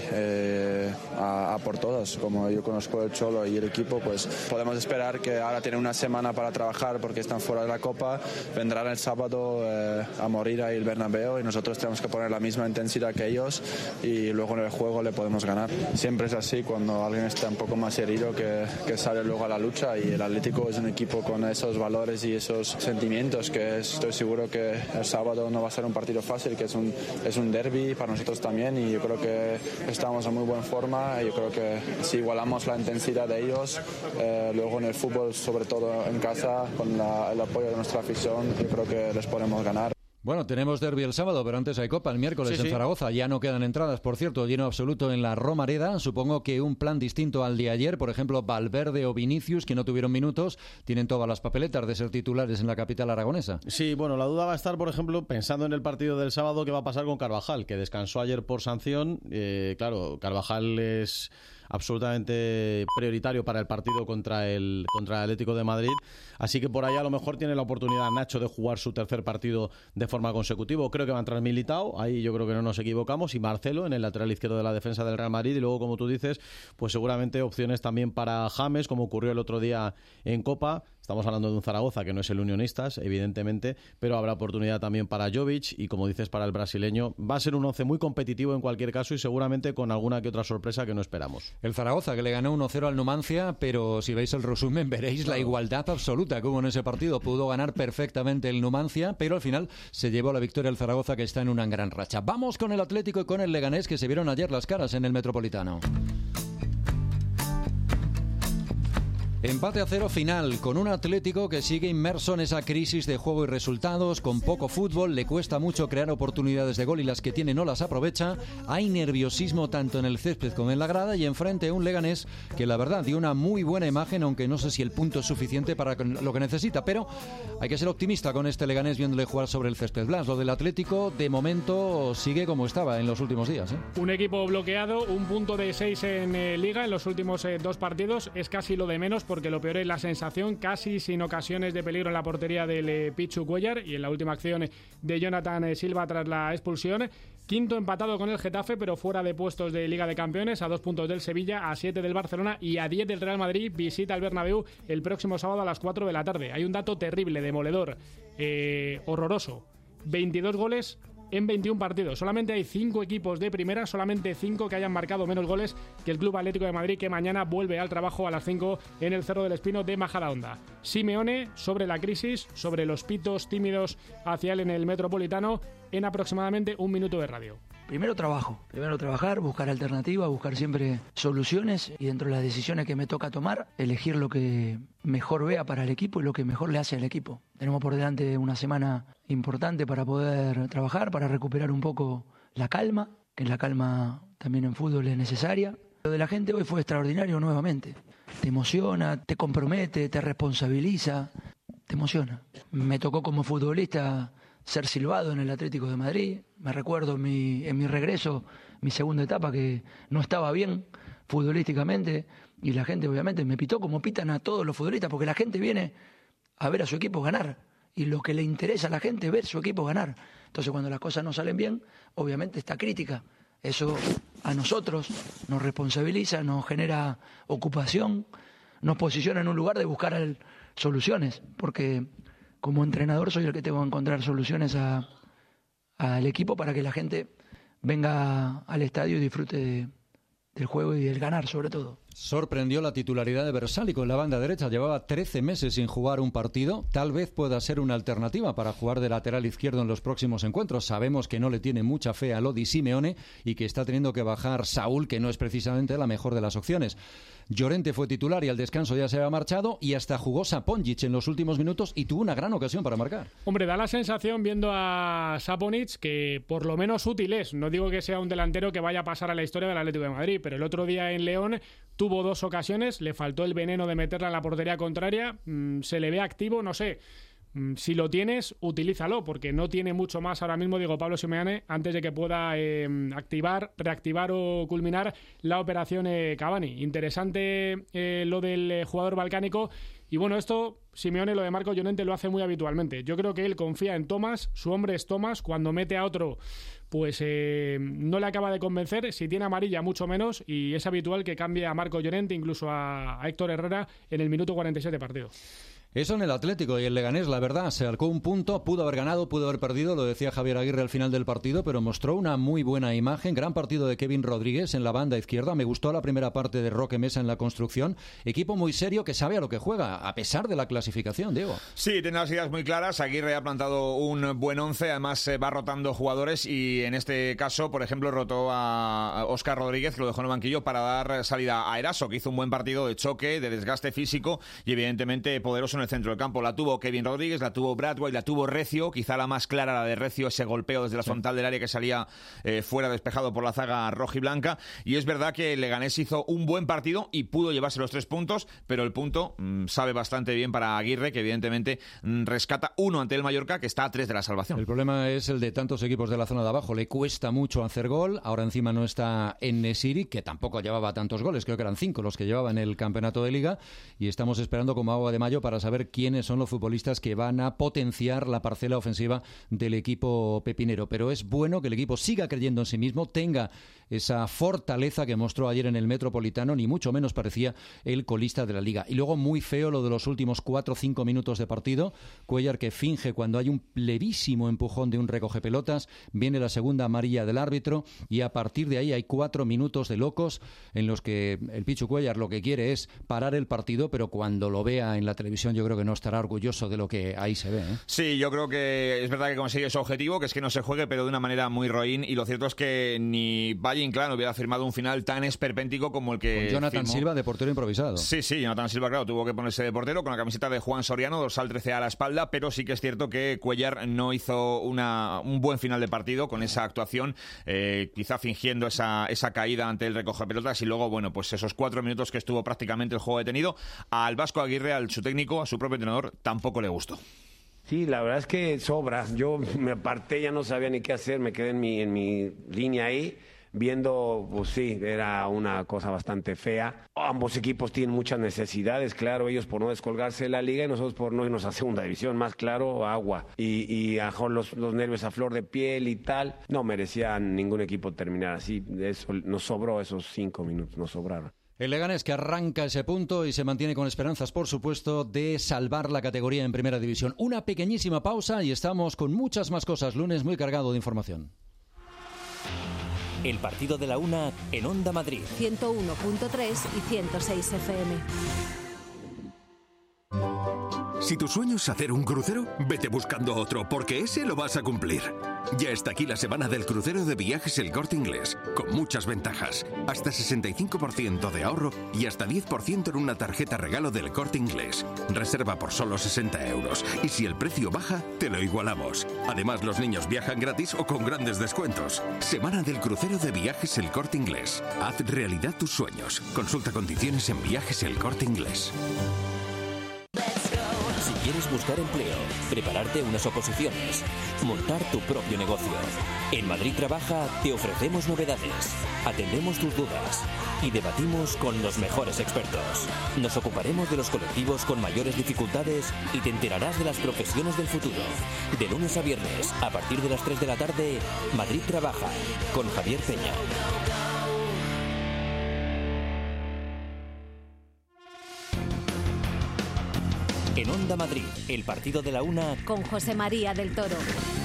a por todas. Como yo conozco el Cholo y el equipo, pues podemos esperar que ahora tienen una semana para trabajar porque están fuera de la Copa. Vendrán el sábado a morir ahí el Bernabéu y nosotros tenemos que poner la misma intensidad que ellos y luego en el juego le podemos ganar. Siempre es así cuando alguien está un poco más herido que sale luego a la lucha, y el Atlético es un equipo con esos valores y esos sentimientos que estoy seguro que el sábado no va a ser un partido fácil, que es un derbi para nosotros también, y yo creo que estamos en muy buena forma. Yo creo que si igualamos la intensidad de ellos, luego en el fútbol, sobre todo en casa, con el apoyo de nuestra afición, yo creo que les podemos ganar. Bueno, tenemos derbi el sábado, pero antes hay Copa el miércoles en Zaragoza. Ya no quedan entradas, por cierto, lleno absoluto en la Romareda. Supongo que un plan distinto al de ayer. Por ejemplo, Valverde o Vinicius, que no tuvieron minutos, tienen todas las papeletas de ser titulares en la capital aragonesa. Sí, bueno, la duda va a estar, por ejemplo, pensando en el partido del sábado, qué va a pasar con Carvajal, que descansó ayer por sanción. Claro, Carvajal es absolutamente prioritario para el partido contra el Atlético de Madrid, así que por ahí a lo mejor tiene la oportunidad Nacho de jugar su tercer partido de forma consecutiva. Creo que va a entrar Militao, ahí yo creo que no nos equivocamos, y Marcelo en el lateral izquierdo de la defensa del Real Madrid, y luego, como tú dices, pues seguramente opciones también para James, como ocurrió el otro día en Copa. Estamos hablando de un Zaragoza que no es el Unionistas, evidentemente, pero habrá oportunidad también para Jovic y, como dices, para el brasileño. Va a ser un once muy competitivo en cualquier caso y seguramente con alguna que otra sorpresa que no esperamos. El Zaragoza, que le ganó 1-0 al Numancia, pero si veis el resumen veréis la igualdad absoluta que hubo en ese partido. Pudo ganar perfectamente el Numancia, pero al final se llevó la victoria el Zaragoza, que está en una gran racha. Vamos con el Atlético y con el Leganés, que se vieron ayer las caras en el Metropolitano. Empate a 0 final, con un Atlético que sigue inmerso en esa crisis de juego y resultados, con poco fútbol, le cuesta mucho crear oportunidades de gol y las que tiene no las aprovecha. Hay nerviosismo tanto en el césped como en la grada, y enfrente un Leganés que la verdad dio una muy buena imagen, aunque no sé si el punto es suficiente para lo que necesita, pero hay que ser optimista con este Leganés viéndole jugar sobre el césped. Blas, lo del Atlético de momento sigue como estaba en los últimos días, ¿eh? Un equipo bloqueado, un punto de 6 en Liga en los últimos 2 partidos, es casi lo de menos, porque lo peor es la sensación, casi sin ocasiones de peligro en la portería del Pichu Cuellar y en la última acción de Jonathan Silva tras la expulsión. Quinto empatado con el Getafe, pero fuera de puestos de Liga de Campeones, a 2 puntos del Sevilla, a 7 del Barcelona y a 10 del Real Madrid. Visita el Bernabéu el próximo sábado a las 4 de la tarde. Hay un dato terrible, demoledor, horroroso. 22 goles en 21 partidos. Solamente hay 5 equipos de primera, solamente 5 que hayan marcado menos goles que el Club Atlético de Madrid, que mañana vuelve al trabajo a las 5 en el Cerro del Espino de Majadahonda. Simeone sobre la crisis, sobre los pitos tímidos hacia él en el Metropolitano, en aproximadamente un minuto de radio. Primero trabajar, buscar alternativas, buscar siempre soluciones y dentro de las decisiones que me toca tomar, elegir lo que mejor vea para el equipo y lo que mejor le hace al equipo. Tenemos por delante una semana importante para poder trabajar, para recuperar un poco la calma, que la calma también en fútbol es necesaria. Lo de la gente hoy fue extraordinario nuevamente. Te emociona, te compromete, te responsabiliza, te emociona. Me tocó como futbolista ser silbado en el Atlético de Madrid. Me recuerdo en mi regreso, mi segunda etapa, que no estaba bien futbolísticamente y la gente obviamente me pitó como pitan a todos los futbolistas, porque la gente viene a ver a su equipo ganar y lo que le interesa a la gente es ver a su equipo ganar. Entonces cuando las cosas no salen bien, obviamente está crítica. Eso a nosotros nos responsabiliza, nos genera ocupación, nos posiciona en un lugar de buscar soluciones, porque como entrenador soy el que tengo que encontrar soluciones al equipo para que la gente venga al estadio y disfrute del juego y del ganar sobre todo. Sorprendió la titularidad de Versálico en la banda derecha. Llevaba 13 meses sin jugar un partido. Tal vez pueda ser una alternativa para jugar de lateral izquierdo en los próximos encuentros. Sabemos que no le tiene mucha fe a Lodi Simeone y que está teniendo que bajar Saúl, que no es precisamente la mejor de las opciones. Llorente fue titular y al descanso ya se había marchado y hasta jugó Saponic en los últimos minutos y tuvo una gran ocasión para marcar. Hombre, da la sensación viendo a Saponic que por lo menos útil es. No digo que sea un delantero que vaya a pasar a la historia del Atlético de Madrid, pero el otro día en León tuvo 2 ocasiones, le faltó el veneno de meterla en la portería contraria, se le ve activo, no sé. Si lo tienes, utilízalo, porque no tiene mucho más ahora mismo, digo, Pablo Simeone, antes de que pueda reactivar o culminar la operación Cavani. Interesante lo del jugador balcánico. Y bueno, esto, Simeone, lo de Marco Llorente lo hace muy habitualmente. Yo creo que él confía en Thomas, su hombre es Thomas, cuando mete a otro, pues no le acaba de convencer, si tiene amarilla mucho menos, y es habitual que cambie a Marco Llorente, incluso a Héctor Herrera, en el minuto 46 de partido. Eso en el Atlético y el Leganés, la verdad, se arcó un punto, pudo haber ganado, pudo haber perdido, lo decía Javier Aguirre al final del partido, pero mostró una muy buena imagen. Gran partido de Kevin Rodríguez en la banda izquierda, me gustó la primera parte de Roque Mesa en la construcción. Equipo muy serio que sabe a lo que juega, a pesar de la clasificación, Diego. Sí, tiene las ideas muy claras. Aguirre ha plantado un buen 11, además va rotando jugadores y en este caso, por ejemplo, rotó a Óscar Rodríguez, que lo dejó en el banquillo para dar salida a Eraso, que hizo un buen partido de choque, de desgaste físico y evidentemente poderoso en el centro del campo. La tuvo Kevin Rodríguez, la tuvo Bradway, la tuvo Recio, quizá la más clara, la de Recio, ese golpeo desde la frontal del área que salía fuera despejado por la zaga rojiblanca. Y es verdad que Leganés hizo un buen partido y pudo llevarse los 3 puntos, pero el punto sabe bastante bien para Aguirre, que evidentemente rescata 1 ante el Mallorca, que está a 3 de la salvación. El problema es el de tantos equipos de la zona de abajo. Le cuesta mucho hacer gol. Ahora encima no está En-Nesyri, que tampoco llevaba tantos goles, creo que eran 5 los que llevaba en el campeonato de Liga, y estamos esperando como agua de mayo para saber quiénes son los futbolistas que van a potenciar la parcela ofensiva del equipo pepinero. Pero es bueno que el equipo siga creyendo en sí mismo, tenga esa fortaleza que mostró ayer en el Metropolitano, ni mucho menos parecía el colista de la Liga. Y luego muy feo lo de los últimos 4 o 5 minutos de partido. Cuéllar, que finge cuando hay un levísimo empujón de un recogepelotas, viene la segunda amarilla del árbitro y a partir de ahí hay 4 minutos de locos en los que el Pichu Cuéllar lo que quiere es parar el partido, pero cuando lo vea en la televisión yo creo que no estará orgulloso de lo que ahí se ve, ¿eh? Sí, yo creo que es verdad que consigue su objetivo, que es que no se juegue, pero de una manera muy roín, y lo cierto es que ni Valle Inclán hubiera firmado un final tan esperpéntico como el que con Jonathan firmó. Silva de portero improvisado. Sí, Jonathan Silva, claro, tuvo que ponerse de portero con la camiseta de Juan Soriano, dorsal 13 a la espalda, pero sí que es cierto que Cuéllar no hizo un buen final de partido con esa actuación, quizá fingiendo esa caída ante el recogepelotas, y luego, bueno, pues esos 4 minutos que estuvo prácticamente el juego detenido, al Vasco Aguirre, al su técnico, a su propio entrenador, tampoco le gustó. Sí, la verdad es que sobra. Yo me aparté, ya no sabía ni qué hacer, me quedé en mi línea ahí, viendo, pues sí, era una cosa bastante fea. Ambos equipos tienen muchas necesidades, claro, ellos por no descolgarse de la liga y nosotros por no irnos a segunda división, más claro, agua. Y los nervios a flor de piel y tal. No merecía ningún equipo terminar así, eso nos sobró esos 5 minutos, nos sobraron. El Leganés que arranca ese punto y se mantiene con esperanzas, por supuesto, de salvar la categoría en Primera División. Una pequeñísima pausa y estamos con muchas más cosas. Lunes muy cargado de información. El partido de la una en Onda Madrid. 101.3 y 106 FM. Si tu sueño es hacer un crucero, vete buscando otro, porque ese lo vas a cumplir. Ya está aquí la semana del crucero de Viajes El Corte Inglés, con muchas ventajas. Hasta 65% de ahorro y hasta 10% en una tarjeta regalo del Corte Inglés. Reserva por solo 60 euros. Y si el precio baja, te lo igualamos. Además, los niños viajan gratis o con grandes descuentos. Semana del crucero de Viajes El Corte Inglés. Haz realidad tus sueños. Consulta condiciones en Viajes El Corte Inglés. Si quieres buscar empleo, prepararte unas oposiciones, montar tu propio negocio. En Madrid Trabaja te ofrecemos novedades, atendemos tus dudas y debatimos con los mejores expertos. Nos ocuparemos de los colectivos con mayores dificultades y te enterarás de las profesiones del futuro. De lunes a viernes, a partir de las 3 de la tarde, Madrid Trabaja, con Javier Peña. En Onda Madrid, el partido de la una con José María del Toro.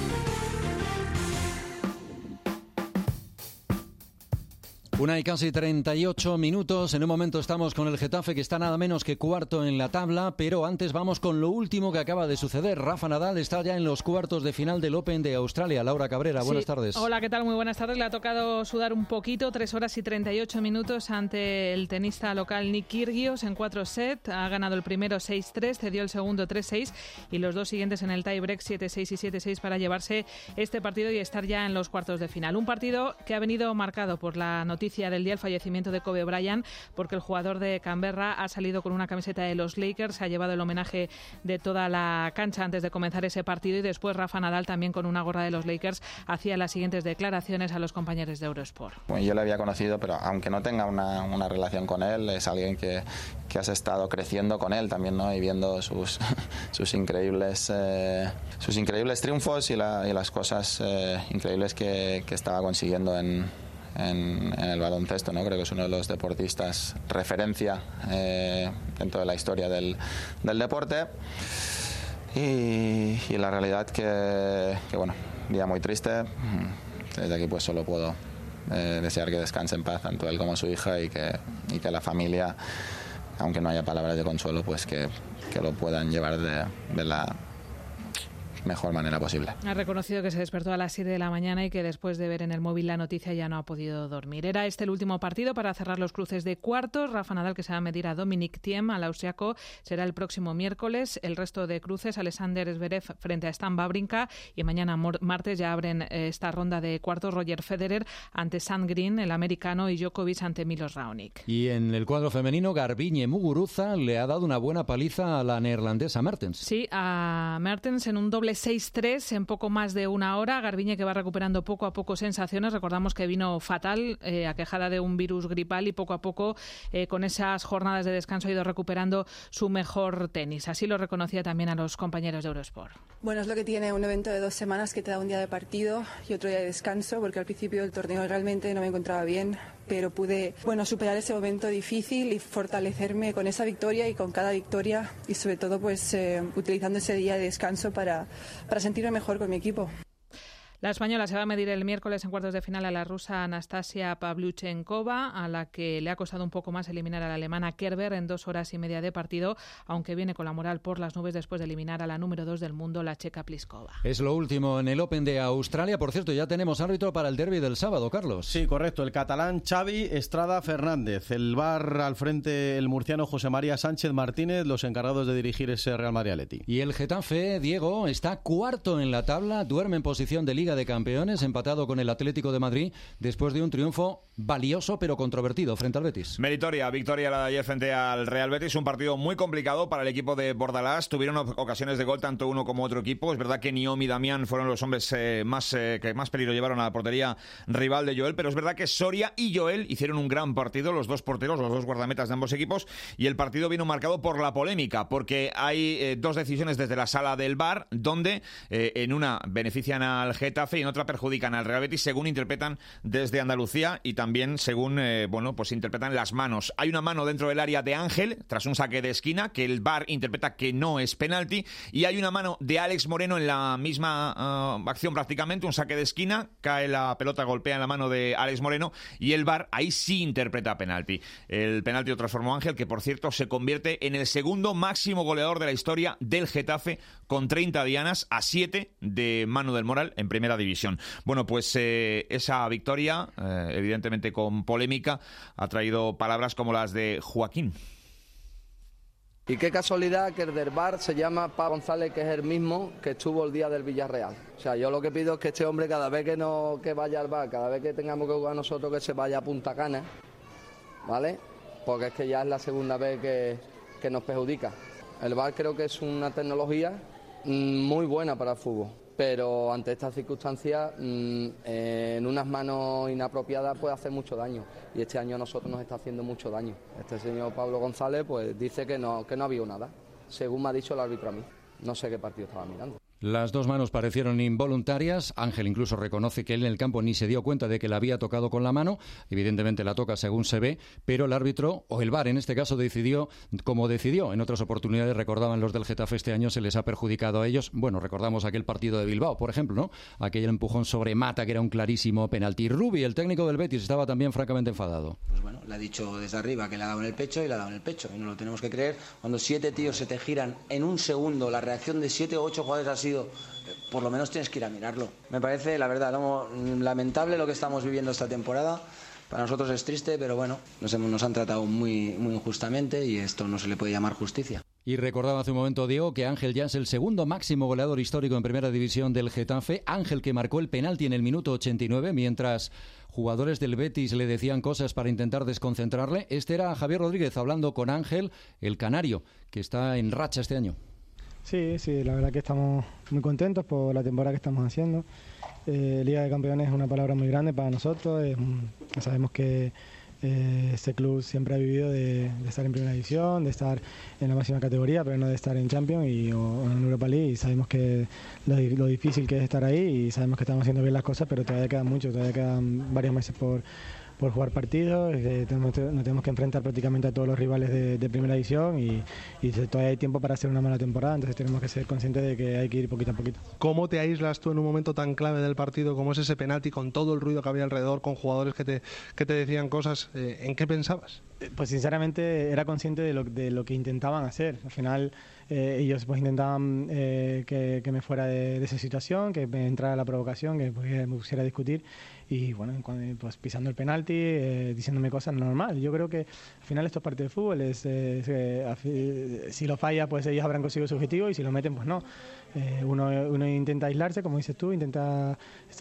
1:38. En un momento estamos con el Getafe, que está nada menos que cuarto en la tabla, pero antes vamos con lo último que acaba de suceder. Rafa Nadal está ya en los cuartos de final del Open de Australia. Laura Cabrera, buenas tardes. Hola, ¿qué tal? Muy buenas tardes. Le ha tocado sudar un poquito, 3 horas y 38 minutos ante el tenista local Nick Kyrgios en 4 sets. Ha ganado el primero 6-3, cedió el segundo 3-6 y los dos siguientes en el tie-break 7-6 y 7-6 para llevarse este partido y estar ya en los cuartos de final. Un partido que ha venido marcado por la noticia del día, el fallecimiento de Kobe Bryant, porque el jugador de Canberra ha salido con una camiseta de los Lakers, se ha llevado el homenaje de toda la cancha antes de comenzar ese partido, y después Rafa Nadal, también con una gorra de los Lakers, hacía las siguientes declaraciones a los compañeros de Eurosport. Bueno, yo le había conocido, pero aunque no tenga una relación con él, es alguien que has estado creciendo con él también, ¿no? Y viendo sus increíbles triunfos y las cosas increíbles que estaba consiguiendo en el baloncesto, ¿no? Creo que es uno de los deportistas referencia dentro de la historia del deporte, y la realidad que bueno, día muy triste. Desde aquí pues solo puedo desear que descanse en paz tanto él como su hija, y que la familia, aunque no haya palabras de consuelo, pues que lo puedan llevar de la mejor manera posible. Ha reconocido que se despertó a las 7 de la mañana y que después de ver en el móvil la noticia ya no ha podido dormir. Era este el último partido para cerrar los cruces de cuartos. Rafa Nadal, que se va a medir a Dominic Thiem, al austriaco, será el próximo miércoles. El resto de cruces, Alexander Zverev frente a Stan Wawrinka, y mañana martes ya abren esta ronda de cuartos Roger Federer ante Sandgren, el americano, y Djokovic ante Milos Raonic. Y en el cuadro femenino, Garbiñe Muguruza le ha dado una buena paliza a la neerlandesa Mertens. Sí, a Mertens en un doble 6-3 en poco más de una hora. Garbiñe, que va recuperando poco a poco sensaciones. Recordamos que vino fatal, aquejada de un virus gripal, y poco a poco, con esas jornadas de descanso, ha ido recuperando su mejor tenis. Así lo reconocía también a los compañeros de Eurosport. Bueno, es lo que tiene un evento de 2 semanas, que te da un día de partido y otro día de descanso, porque al principio del torneo realmente no me encontraba bien, pero pude, superar ese momento difícil y fortalecerme con esa victoria y con cada victoria, y sobre todo pues utilizando ese día de descanso para sentirme mejor con mi equipo. La española se va a medir el miércoles en cuartos de final a la rusa Anastasia Pavlyuchenkova, a la que le ha costado un poco más eliminar a la alemana Kerber en 2 horas y media de partido, aunque viene con la moral por las nubes después de eliminar a la número 2 del mundo, la checa Pliskova. Es lo último en el Open de Australia. Por cierto, ya tenemos árbitro para el derbi del sábado, Carlos. Sí, correcto. El catalán Xavi Estrada Fernández. El VAR al frente, el murciano José María Sánchez Martínez, los encargados de dirigir ese Real Madrid Atleti. Y el Getafe, Diego, está cuarto en la tabla, duerme en posición de Liga de Campeones, empatado con el Atlético de Madrid después de un triunfo valioso pero controvertido frente al Betis. Meritoria victoria la de ayer frente al Real Betis, un partido muy complicado para el equipo de Bordalás. Tuvieron ocasiones de gol tanto uno como otro equipo. Es verdad que Niom y Damián fueron los hombres que más peligro llevaron a la portería rival de Joel, pero es verdad que Soria y Joel hicieron un gran partido, los dos porteros, los dos guardametas de ambos equipos, y el partido vino marcado por la polémica, porque hay 2 decisiones desde la sala del VAR, donde en una benefician al Getafe Getafe y en otra perjudican al Real Betis, según interpretan desde Andalucía y también según pues interpretan las manos. Hay una mano dentro del área de Ángel tras un saque de esquina que el VAR interpreta que no es penalti, y hay una mano de Alex Moreno en la misma acción prácticamente, un saque de esquina, cae la pelota, golpea en la mano de Alex Moreno y el VAR ahí sí interpreta penalti. El penalti lo transformó Ángel, que por cierto se convierte en el segundo máximo goleador de la historia del Getafe, con 30 dianas, a 7 de Manu del Moral en primera división. Bueno, pues esa victoria, evidentemente con polémica, ha traído palabras como las de Joaquín. Y qué casualidad que el del VAR se llama Pau González, que es el mismo que estuvo el día del Villarreal. O sea, yo lo que pido es que este hombre, cada vez que vaya al VAR, cada vez que tengamos que jugar nosotros, que se vaya a Punta Cana, ¿vale? Porque es que ya es la segunda vez que nos perjudica. El VAR creo que es una tecnología muy buena para el fútbol, pero ante estas circunstancias, en unas manos inapropiadas puede hacer mucho daño, y este año a nosotros nos está haciendo mucho daño. Este señor Pablo González pues dice que no había nada, según me ha dicho el árbitro a mí. No sé qué partido estaba mirando. Las dos manos parecieron involuntarias. Ángel incluso reconoce que él en el campo ni se dio cuenta de que la había tocado con la mano. Evidentemente la toca según se ve, pero el árbitro, o el VAR en este caso, decidió como decidió. En otras oportunidades, recordaban los del Getafe, este año se les ha perjudicado a ellos. Bueno, recordamos aquel partido de Bilbao, por ejemplo, ¿no? Aquel empujón sobre Mata, que era un clarísimo penalti. Rubi, el técnico del Betis, estaba también francamente enfadado. Pues bueno, le ha dicho desde arriba que le ha dado en el pecho y le ha dado en el pecho. Y no lo tenemos que creer. Cuando 7 tíos se te giran en un segundo, la reacción de 7 o 8 jugadores ha sido... por lo menos tienes que ir a mirarlo. Me parece, la verdad, lamentable lo que estamos viviendo esta temporada. Para nosotros es triste, pero bueno, nos han tratado muy, muy injustamente y esto no se le puede llamar justicia. Y recordaba hace un momento, Diego, que Ángel ya es el segundo máximo goleador histórico en primera división del Getafe. Ángel, que marcó el penalti en el minuto 89, mientras jugadores del Betis le decían cosas para intentar desconcentrarle. Este era Javier Rodríguez hablando con Ángel, el canario, que está en racha este año. Sí, la verdad que estamos muy contentos por la temporada que estamos haciendo. Liga de Campeones es una palabra muy grande para nosotros. Sabemos que este club siempre ha vivido de estar en primera división, de estar en la máxima categoría, pero no de estar en Champions o en Europa League. Y sabemos que lo difícil que es estar ahí, y sabemos que estamos haciendo bien las cosas, pero todavía queda mucho, todavía quedan varios meses por jugar partidos. Nos tenemos que enfrentar prácticamente a todos los rivales de primera división y todavía hay tiempo para hacer una mala temporada, entonces tenemos que ser conscientes de que hay que ir poquito a poquito. ¿Cómo te aíslas tú en un momento tan clave del partido como es ese penalti, con todo el ruido que había alrededor, con jugadores que te decían cosas? ¿En qué pensabas? Pues sinceramente era consciente de lo que intentaban hacer. Al final ellos pues intentaban que me fuera de esa situación, que me entrara la provocación, que me pusiera a discutir, y bueno, pues pisando el penalti, diciéndome cosas normal. Yo creo que al final estos partidos de fútbol si lo falla, pues ellos habrán conseguido su objetivo, y si lo meten, pues no. Uno intenta aislarse, como dices tú, intenta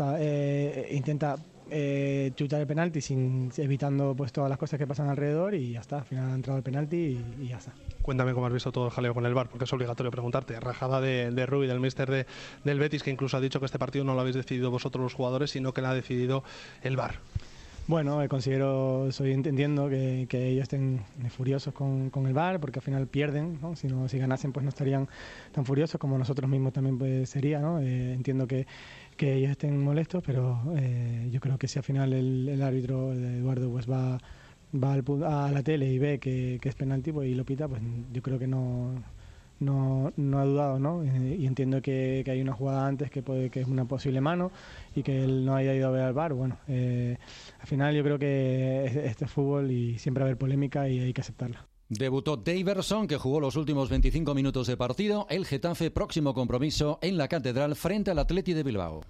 chutar el penalti evitando pues todas las cosas que pasan alrededor, y ya está. Al final ha entrado el penalti y ya está. Cuéntame cómo has visto todo el jaleo con el VAR, porque es obligatorio preguntarte. Rajada de Rui, del míster del Betis, que incluso ha dicho que este partido no lo habéis decidido vosotros los jugadores, sino que lo ha decidido el VAR. Bueno, entiendo que ellos estén furiosos con el VAR, porque al final pierden, ¿no? Si ganasen, pues no estarían tan furiosos como nosotros mismos también pues sería, ¿no? Entiendo que ellos estén molestos, pero yo creo que si al final el árbitro Eduardo pues va a la tele y ve que es penalti, pues, y lo pita, pues yo creo que no ha dudado, ¿no? Y entiendo que hay una jugada antes que es una posible mano, y que él no haya ido a ver al VAR. Bueno, al final yo creo que este es fútbol y siempre va a haber polémica y hay que aceptarla. Debutó Daverson, que jugó los últimos 25 minutos de partido. El Getafe, próximo compromiso en la Catedral frente al Athletic de Bilbao.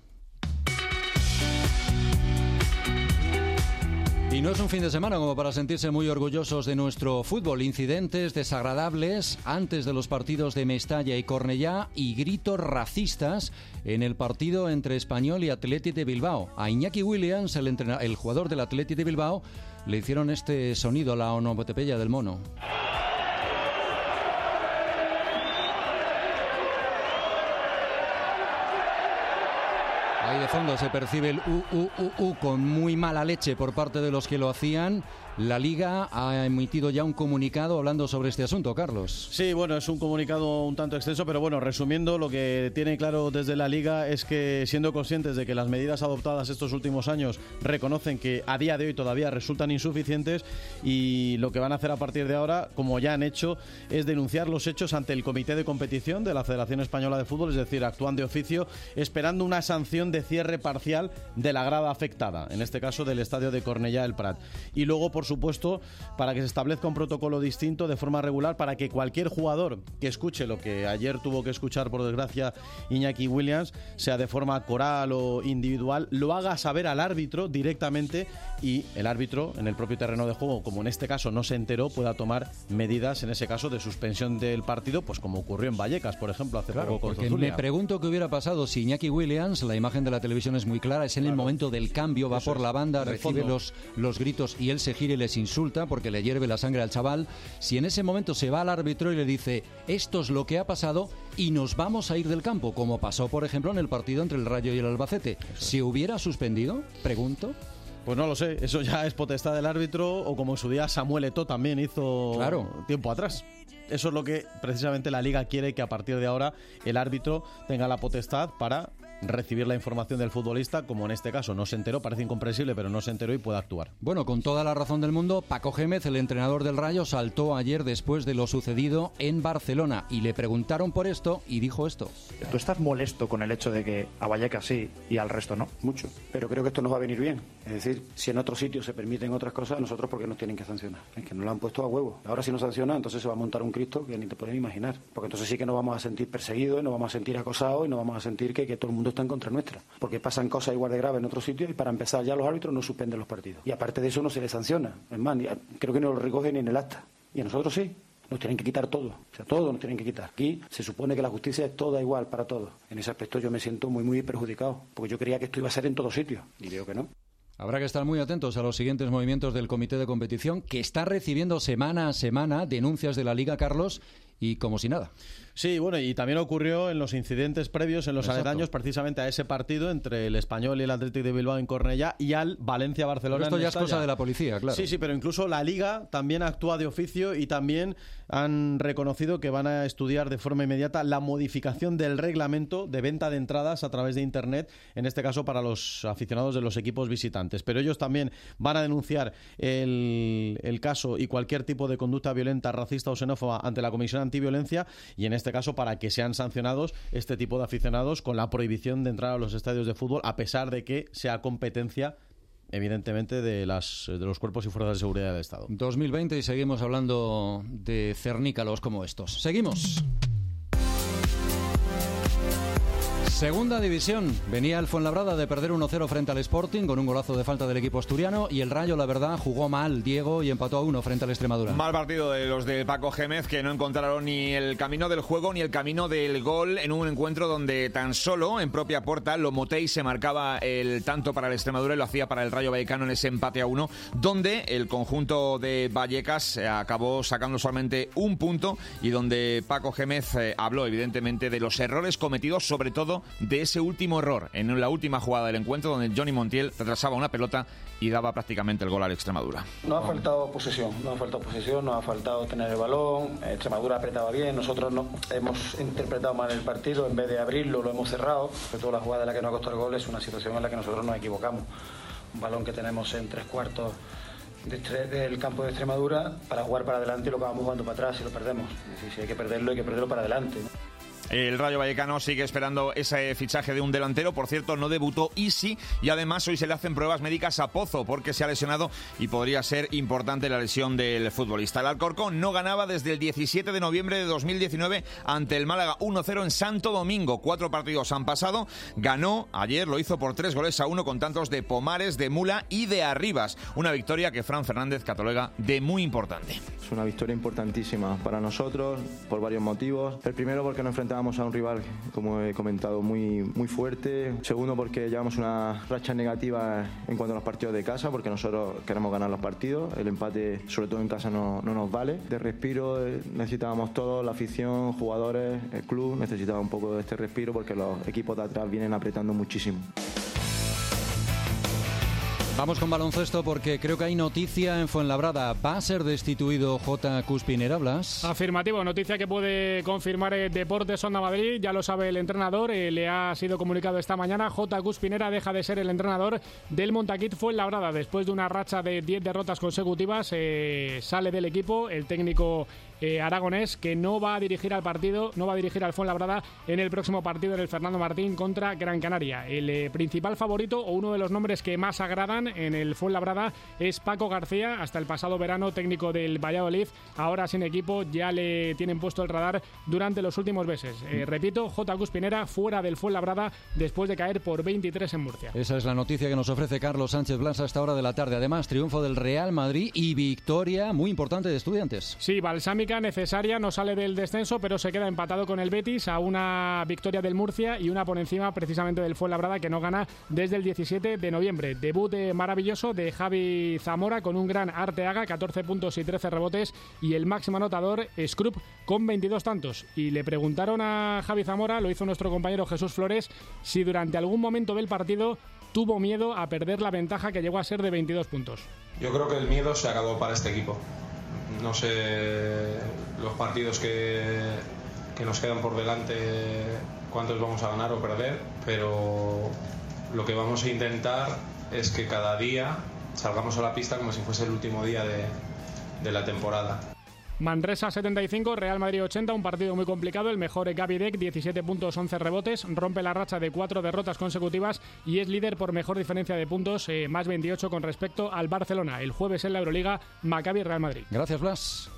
Y no es un fin de semana como para sentirse muy orgullosos de nuestro fútbol. Incidentes desagradables antes de los partidos de Mestalla y Cornellá, y gritos racistas en el partido entre Español y Athletic de Bilbao. A Iñaki Williams, el jugador del Athletic de Bilbao, le hicieron este sonido, la onomatopeya del mono. Ahí de fondo se percibe el con muy mala leche por parte de los que lo hacían. La Liga ha emitido ya un comunicado hablando sobre este asunto, Carlos. Sí, bueno, es un comunicado un tanto extenso, pero bueno, resumiendo, lo que tiene claro desde la Liga es que, siendo conscientes de que las medidas adoptadas estos últimos años reconocen que a día de hoy todavía resultan insuficientes, y lo que van a hacer a partir de ahora, como ya han hecho, es denunciar los hechos ante el Comité de Competición de la Federación Española de Fútbol, es decir, actúan de oficio esperando una sanción de cierre parcial de la grada afectada, en este caso del estadio de Cornellà del Prat. Y luego, por supuesto, para que se establezca un protocolo distinto de forma regular para que cualquier jugador que escuche lo que ayer tuvo que escuchar, por desgracia, Iñaki Williams, sea de forma coral o individual, lo haga saber al árbitro directamente, y el árbitro, en el propio terreno de juego, como en este caso no se enteró, pueda tomar medidas, en ese caso, de suspensión del partido, pues como ocurrió en Vallecas, por ejemplo, hace poco con porque Zulia. me pregunto qué hubiera pasado si Iñaki Williams, la imagen de la televisión es muy clara, es en el momento del cambio, va por la banda, recibe los gritos y él se gira y les insulta porque le hierve la sangre al chaval. Si en ese momento se va al árbitro y le dice esto es lo que ha pasado y nos vamos a ir del campo, como pasó por ejemplo en el partido entre el Rayo y el Albacete, ¿se hubiera suspendido? Pregunto. Pues no lo sé, eso ya es potestad del árbitro, o como en su día Samuel Eto'o también hizo tiempo atrás. Eso es lo que precisamente la Liga quiere, que a partir de ahora el árbitro tenga la potestad para recibir la información del futbolista, como en este caso no se enteró, parece incomprensible, pero no se enteró y puede actuar. Bueno, con toda la razón del mundo, Paco Gémez, el entrenador del Rayo, saltó ayer después de lo sucedido en Barcelona y le preguntaron por esto y dijo esto. ¿Tú estás molesto con el hecho de que a Vallecas sí y al resto no? Mucho. Pero creo que esto nos va a venir bien. Es decir, si en otros sitios se permiten otras cosas, nosotros ¿por qué nos tienen que sancionar? Es que nos lo han puesto a huevo. Ahora si nos sancionan, entonces se va a montar un Cristo que ni te puedes imaginar. Porque entonces sí que nos vamos a sentir perseguidos, y nos vamos a sentir acosados, y nos vamos a sentir que todo el mundo está en contra nuestra. Porque pasan cosas igual de graves en otros sitios, y para empezar ya los árbitros no suspenden los partidos. Y aparte de eso no se les sanciona. Es más, creo que no lo recogen ni en el acta. Y a nosotros sí. Nos tienen que quitar todo. O sea, todo nos tienen que quitar. Aquí se supone que la justicia es toda igual para todos. En ese aspecto yo me siento muy, muy perjudicado. Porque yo creía que esto iba a ser en todos sitios. Y veo que no. Habrá que estar muy atentos a los siguientes movimientos del Comité de Competición, que está recibiendo semana a semana denuncias de la Liga, Carlos, y como si nada. Sí, bueno, y también ocurrió en los incidentes previos, en los aledaños, precisamente a ese partido entre el Español y el Athletic de Bilbao en Cornellà y al Valencia-Barcelona. Esto ya es cosa de la policía, claro. Sí, pero incluso la Liga también actúa de oficio y también han reconocido que van a estudiar de forma inmediata la modificación del reglamento de venta de entradas a través de Internet, en este caso para los aficionados de los equipos visitantes. Pero ellos también van a denunciar el caso y cualquier tipo de conducta violenta, racista o xenófoba ante la Comisión Antiviolencia, y en este caso para que sean sancionados este tipo de aficionados con la prohibición de entrar a los estadios de fútbol, a pesar de que sea competencia evidentemente de los cuerpos y fuerzas de seguridad del Estado. 2020 y seguimos hablando de cernícalos como estos. Seguimos. Segunda división. Venía el Fuenlabrada de perder 1-0 frente al Sporting con un golazo de falta del equipo asturiano, y el Rayo, la verdad, jugó mal, Diego, y empató a 1 frente al Extremadura. Mal partido de los de Paco Gémez, que no encontraron ni el camino del juego ni el camino del gol en un encuentro donde tan solo en propia puerta Lomotey se marcaba el tanto para el Extremadura y lo hacía para el Rayo Vallecano en ese empate a 1, donde el conjunto de Vallecas acabó sacando solamente un punto, y donde Paco Gémez habló evidentemente de los errores cometidos, sobre todo de ese último error en la última jugada del encuentro, donde Johnny Montiel retrasaba una pelota y daba prácticamente el gol al Extremadura. No ha faltado posesión, no ha faltado tener el balón. Extremadura apretaba bien, nosotros no hemos interpretado mal el partido, en vez de abrirlo lo hemos cerrado. Sobre todo la jugada en la que nos ha costado el gol es una situación en la que nosotros nos equivocamos. Un balón que tenemos en 3/4 del campo de Extremadura para jugar para adelante, y lo acabamos jugando para atrás y lo perdemos. Si hay que perderlo para adelante, ¿no? El Rayo Vallecano sigue esperando ese fichaje de un delantero. Por cierto, no debutó Isi, y además hoy se le hacen pruebas médicas a Pozo porque se ha lesionado y podría ser importante la lesión del futbolista. El Alcorcón no ganaba desde el 17 de noviembre de 2019 ante el Málaga 1-0 en Santo Domingo. 4 partidos han pasado. Ganó ayer, lo hizo por 3-1 con tantos de Pomares, de Mula y de Arribas. Una victoria que Fran Fernández cataloga de muy importante. Es una victoria importantísima para nosotros por varios motivos. El primero, porque nos enfrentamos enfrentábamos a un rival, como he comentado, muy fuerte. Segundo, porque llevamos una racha negativa en cuanto a los partidos de casa, porque nosotros queremos ganar los partidos. El empate, sobre todo en casa, no nos vale. De respiro necesitábamos todos, la afición, jugadores, el club, necesitaba un poco de este respiro porque los equipos de atrás vienen apretando muchísimo. Vamos con baloncesto porque creo que hay noticia en Fuenlabrada. ¿Va a ser destituido J. Cuspinera, Blas? Afirmativo, noticia que puede confirmar Deportes Onda Madrid. Ya lo sabe el entrenador, le ha sido comunicado esta mañana. J. Cuspinera deja de ser el entrenador del Montaquit Fuenlabrada. Después de una racha de 10 derrotas consecutivas, sale del equipo el técnico aragonés, que no va a dirigir al partido, no va a dirigir al Fuenlabrada en el próximo partido del Fernando Martín contra Gran Canaria. El principal favorito o uno de los nombres que más agradan en el Fuenlabrada es Paco García, hasta el pasado verano técnico del Valladolid, ahora sin equipo, ya le tienen puesto el radar durante los últimos meses. Repito, J. Cuspinera fuera del Fuenlabrada después de caer por 23 en Murcia. Esa es la noticia que nos ofrece Carlos Sánchez Blas a esta hora de la tarde. Además, triunfo del Real Madrid y victoria muy importante de Estudiantes. Sí, balsámica necesaria, no sale del descenso, pero se queda empatado con el Betis a una victoria del Murcia y una por encima precisamente del Fuenlabrada, que no gana desde el 17 de noviembre. Debut maravilloso de Javi Zamora con un gran Arteaga, 14 puntos y 13 rebotes, y el máximo anotador Skrup con 22 tantos. Y le preguntaron a Javi Zamora, lo hizo nuestro compañero Jesús Flores, si durante algún momento del partido tuvo miedo a perder la ventaja que llegó a ser de 22 puntos. Yo creo que el miedo se acabó para este equipo. No sé los partidos que nos quedan por delante, cuántos vamos a ganar o perder, pero lo que vamos a intentar es que cada día salgamos a la pista como si fuese el último día de la temporada. Manresa 75, Real Madrid 80, un partido muy complicado. El mejor Gaby Deck, 17 puntos, 11 rebotes, rompe la racha de 4 derrotas consecutivas y es líder por mejor diferencia de puntos, más 28 con respecto al Barcelona. El jueves en la Euroliga, Maccabi Real Madrid. Gracias, Blas.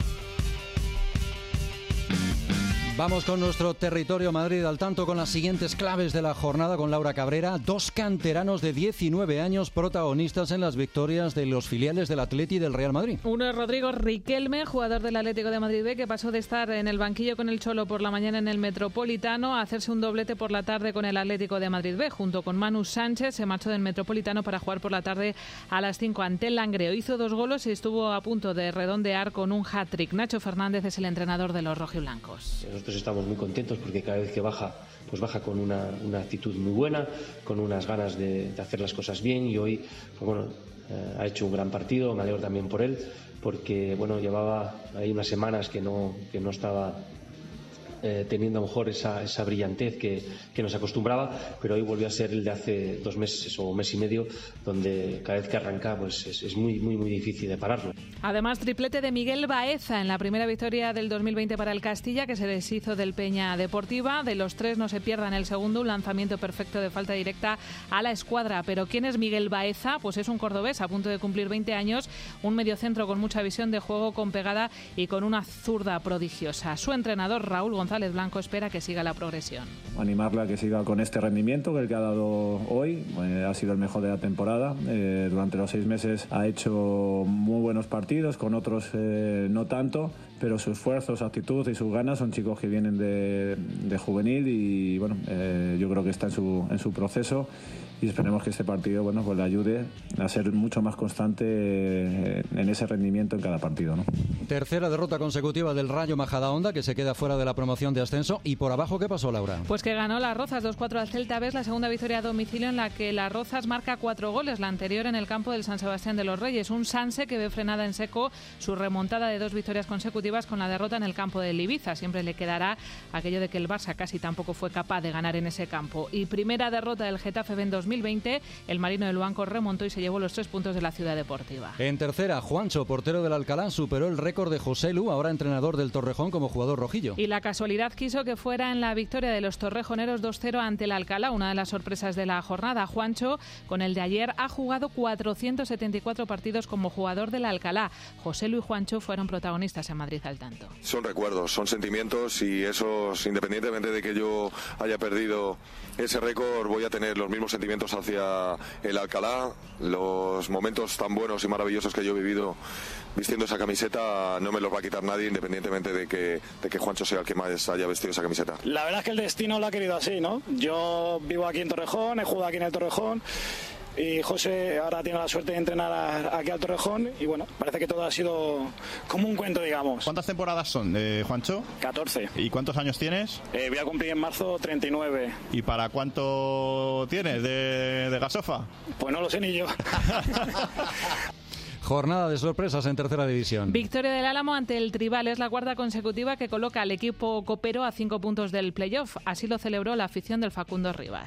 Vamos con nuestro territorio Madrid al tanto con las siguientes claves de la jornada con Laura Cabrera. 2 canteranos de 19 años protagonistas en las victorias de los filiales del Atleti y del Real Madrid. Uno es Rodrigo Riquelme, jugador del Atlético de Madrid B, que pasó de estar en el banquillo con el Cholo por la mañana en el Metropolitano a hacerse un doblete por la tarde con el Atlético de Madrid B. Junto con Manu Sánchez se marchó del Metropolitano para jugar por la tarde a las 5 ante el Langreo. Hizo 2 goles y estuvo a punto de redondear con un hat-trick. Nacho Fernández es el entrenador de los rojiblancos. Nosotros estamos muy contentos porque cada vez que baja, pues baja con una actitud muy buena, con unas ganas de hacer las cosas bien, y hoy pues bueno, ha hecho un gran partido. Me alegro también por él porque bueno, llevaba ahí unas semanas que no estaba teniendo a lo mejor esa brillantez que nos acostumbraba, pero hoy volvió a ser el de hace 2 meses o 1 mes y medio, donde cada vez que arranca pues es muy difícil de pararlo. Además, triplete de Miguel Baeza en la primera victoria del 2020 para el Castilla, que se deshizo del Peña Deportiva. De los 3 no se pierda en el segundo, un lanzamiento perfecto de falta directa a la escuadra. Pero ¿quién es Miguel Baeza? Pues es un cordobés a punto de cumplir 20 años, un mediocentro con mucha visión de juego, con pegada y con una zurda prodigiosa. Su entrenador, Raúl González Blanco, espera que siga la progresión. Animarla a que siga con este rendimiento que el que ha dado hoy. Ha sido el mejor de la temporada. Durante los 6 meses ha hecho muy buenos partidos, con otros no tanto, pero su esfuerzo, su actitud y sus ganas, son chicos que vienen de juvenil y bueno, yo creo que está en su proceso, y esperemos que este partido bueno, pues le ayude a ser mucho más constante en ese rendimiento en cada partido, ¿no? Tercera derrota consecutiva del Rayo Majadahonda, que se queda fuera de la promoción de ascenso. ¿Y por abajo qué pasó, Laura? Pues que ganó Las Rozas 2-4 al Celta B, la segunda victoria a domicilio en la que Las Rozas marca 4 goles, la anterior en el campo del San Sebastián de los Reyes. Un Sanse que ve frenada en seco su remontada de 2 victorias consecutivas con la derrota en el campo del Ibiza. Siempre le quedará aquello de que el Barça casi tampoco fue capaz de ganar en ese campo. Y primera derrota del Getafe B en 2020, el Marino de Luanco remontó y se llevó los 3 puntos de la Ciudad Deportiva. En tercera, Juancho, portero del Alcalá, superó el récord de José Lu, ahora entrenador del Torrejón como jugador rojillo. Y la casualidad quiso que fuera en la victoria de los torrejoneros 2-0 ante el Alcalá, una de las sorpresas de la jornada. Juancho, con el de ayer, ha jugado 474 partidos como jugador del Alcalá. José Lu y Juancho fueron protagonistas en Madrid Madrid al tanto. Son recuerdos, son sentimientos y esos, independientemente de que yo haya perdido ese récord, voy a tener los mismos sentimientos hacia el Alcalá. Los momentos tan buenos y maravillosos que yo he vivido vistiendo esa camiseta no me los va a quitar nadie, independientemente de que Juancho sea el que más haya vestido esa camiseta. La verdad es que el destino lo ha querido así, ¿no? Yo vivo aquí en Torrejón, he jugado aquí en el Torrejón y José ahora tiene la suerte de entrenar aquí al Torrejón y bueno, parece que todo ha sido como un cuento, digamos. ¿Cuántas temporadas son, Juancho? 14. ¿Y cuántos años tienes? Voy a cumplir en marzo 39. ¿Y para cuánto tienes de gasofa? Pues no lo sé ni yo. Jornada de sorpresas en tercera división. Victoria del Álamo ante el Tribal es la cuarta consecutiva que coloca al equipo copero a 5 puntos del playoff. Así lo celebró la afición del Facundo Rivas.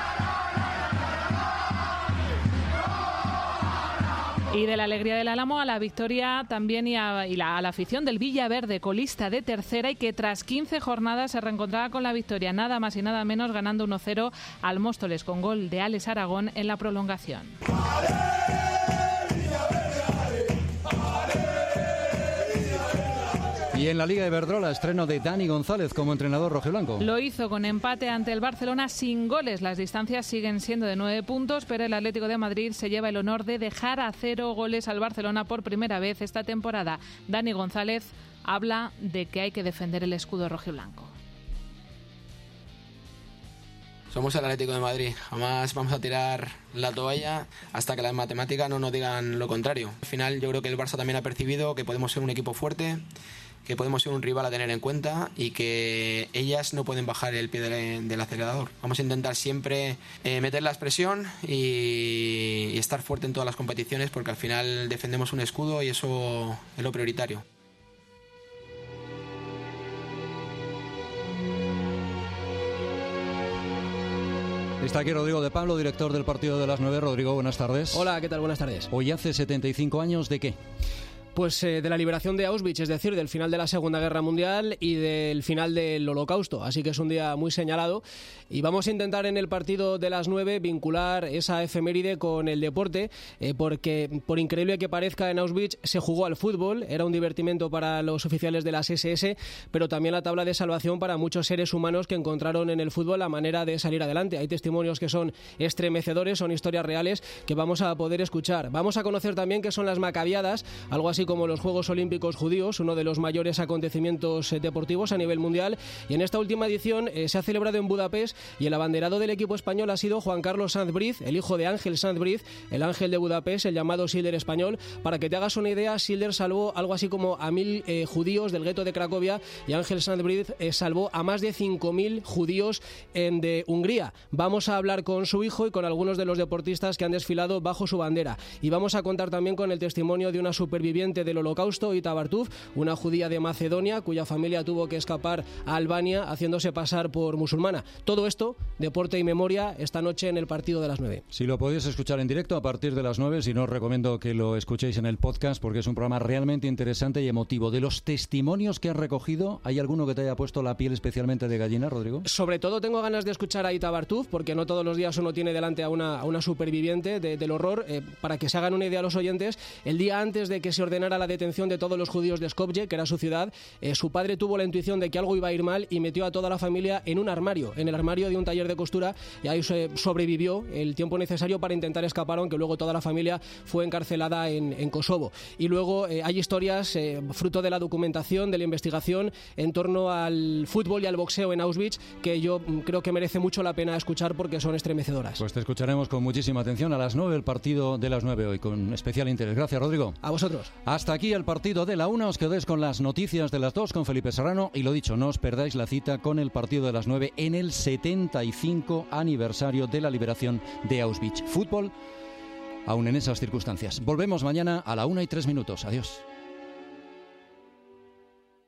Y de la alegría del Álamo a la victoria también a la afición del Villaverde, colista de tercera y que tras 15 jornadas se reencontraba con la victoria, nada más y nada menos, ganando 1-0 al Móstoles con gol de Alex Aragón en la prolongación. Y en la Liga Iberdrola, estreno de Dani González como entrenador rojiblanco. Lo hizo con empate ante el Barcelona sin goles. Las distancias siguen siendo de 9 puntos, pero el Atlético de Madrid se lleva el honor de dejar a 0 goles al Barcelona por primera vez esta temporada. Dani González habla de que hay que defender el escudo rojiblanco. Somos el Atlético de Madrid, jamás vamos a tirar la toalla hasta que las matemáticas no nos digan lo contrario. Al final yo creo que el Barça también ha percibido que podemos ser un equipo fuerte, que podemos ser un rival a tener en cuenta y que ellas no pueden bajar el pie del acelerador. Vamos a intentar siempre meter la presión y estar fuerte en todas las competiciones porque al final defendemos un escudo y eso es lo prioritario. Está aquí Rodrigo de Pablo, director del partido de las 9. Rodrigo, buenas tardes. Hola, ¿qué tal? Buenas tardes. Hoy hace 75 años, ¿de qué? Pues de la liberación de Auschwitz, es decir, del final de la Segunda Guerra Mundial y del final del Holocausto. Así que es un día muy señalado y vamos a intentar en el partido de las 9 vincular esa efeméride con el deporte, porque por increíble que parezca, en Auschwitz se jugó al fútbol, era un divertimento para los oficiales de las SS, pero también la tabla de salvación para muchos seres humanos que encontraron en el fútbol la manera de salir adelante. Hay testimonios que son estremecedores, son historias reales que vamos a poder escuchar. Vamos a conocer también qué son las macabiadas, algo así como los Juegos Olímpicos Judíos, uno de los mayores acontecimientos deportivos a nivel mundial, y en esta última edición se ha celebrado en Budapest y el abanderado del equipo español ha sido Juan Carlos Sanz Briz, el hijo de Ángel Sanz Briz, el ángel de Budapest, el llamado Schilder español. Para que te hagas una idea, Schilder salvó algo así como a 1.000 judíos del gueto de Cracovia y Ángel Sanz Briz salvó a más de 5.000 judíos de Hungría. Vamos a hablar con su hijo y con algunos de los deportistas que han desfilado bajo su bandera, y vamos a contar también con el testimonio de una superviviente del Holocausto, Ita Bartuf, una judía de Macedonia cuya familia tuvo que escapar a Albania haciéndose pasar por musulmana. Todo esto, deporte y memoria, esta noche en el partido de las 9. Si lo podéis escuchar en directo a partir de las 9, si no, os recomiendo que lo escuchéis en el podcast porque es un programa realmente interesante y emotivo. De los testimonios que has recogido, ¿hay alguno que te haya puesto la piel especialmente de gallina, Rodrigo? Sobre todo tengo ganas de escuchar a Ita Bartuf, porque no todos los días uno tiene delante a una superviviente del horror. Para que se hagan una idea los oyentes, el día antes de que se ordenara la detención de todos los judíos de Skopje, que era su ciudad, su padre tuvo la intuición de que algo iba a ir mal y metió a toda la familia en un armario, en el armario de un taller de costura, y ahí sobrevivió el tiempo necesario para intentar escapar, aunque luego toda la familia fue encarcelada en Kosovo. Y luego hay historias fruto de la documentación, de la investigación en torno al fútbol y al boxeo en Auschwitz, que yo creo que merece mucho la pena escuchar porque son estremecedoras. Pues te escucharemos con muchísima atención a las 9, el partido de las 9 hoy, con especial interés. Gracias, Rodrigo. A vosotros. Hasta aquí el partido de la 1, os quedáis con las noticias de las 2 con Felipe Serrano y lo dicho, no os perdáis la cita con el partido de las 9 en el 75 aniversario de la liberación de Auschwitz. Fútbol, aún en esas circunstancias. Volvemos mañana a la 1:03. Adiós.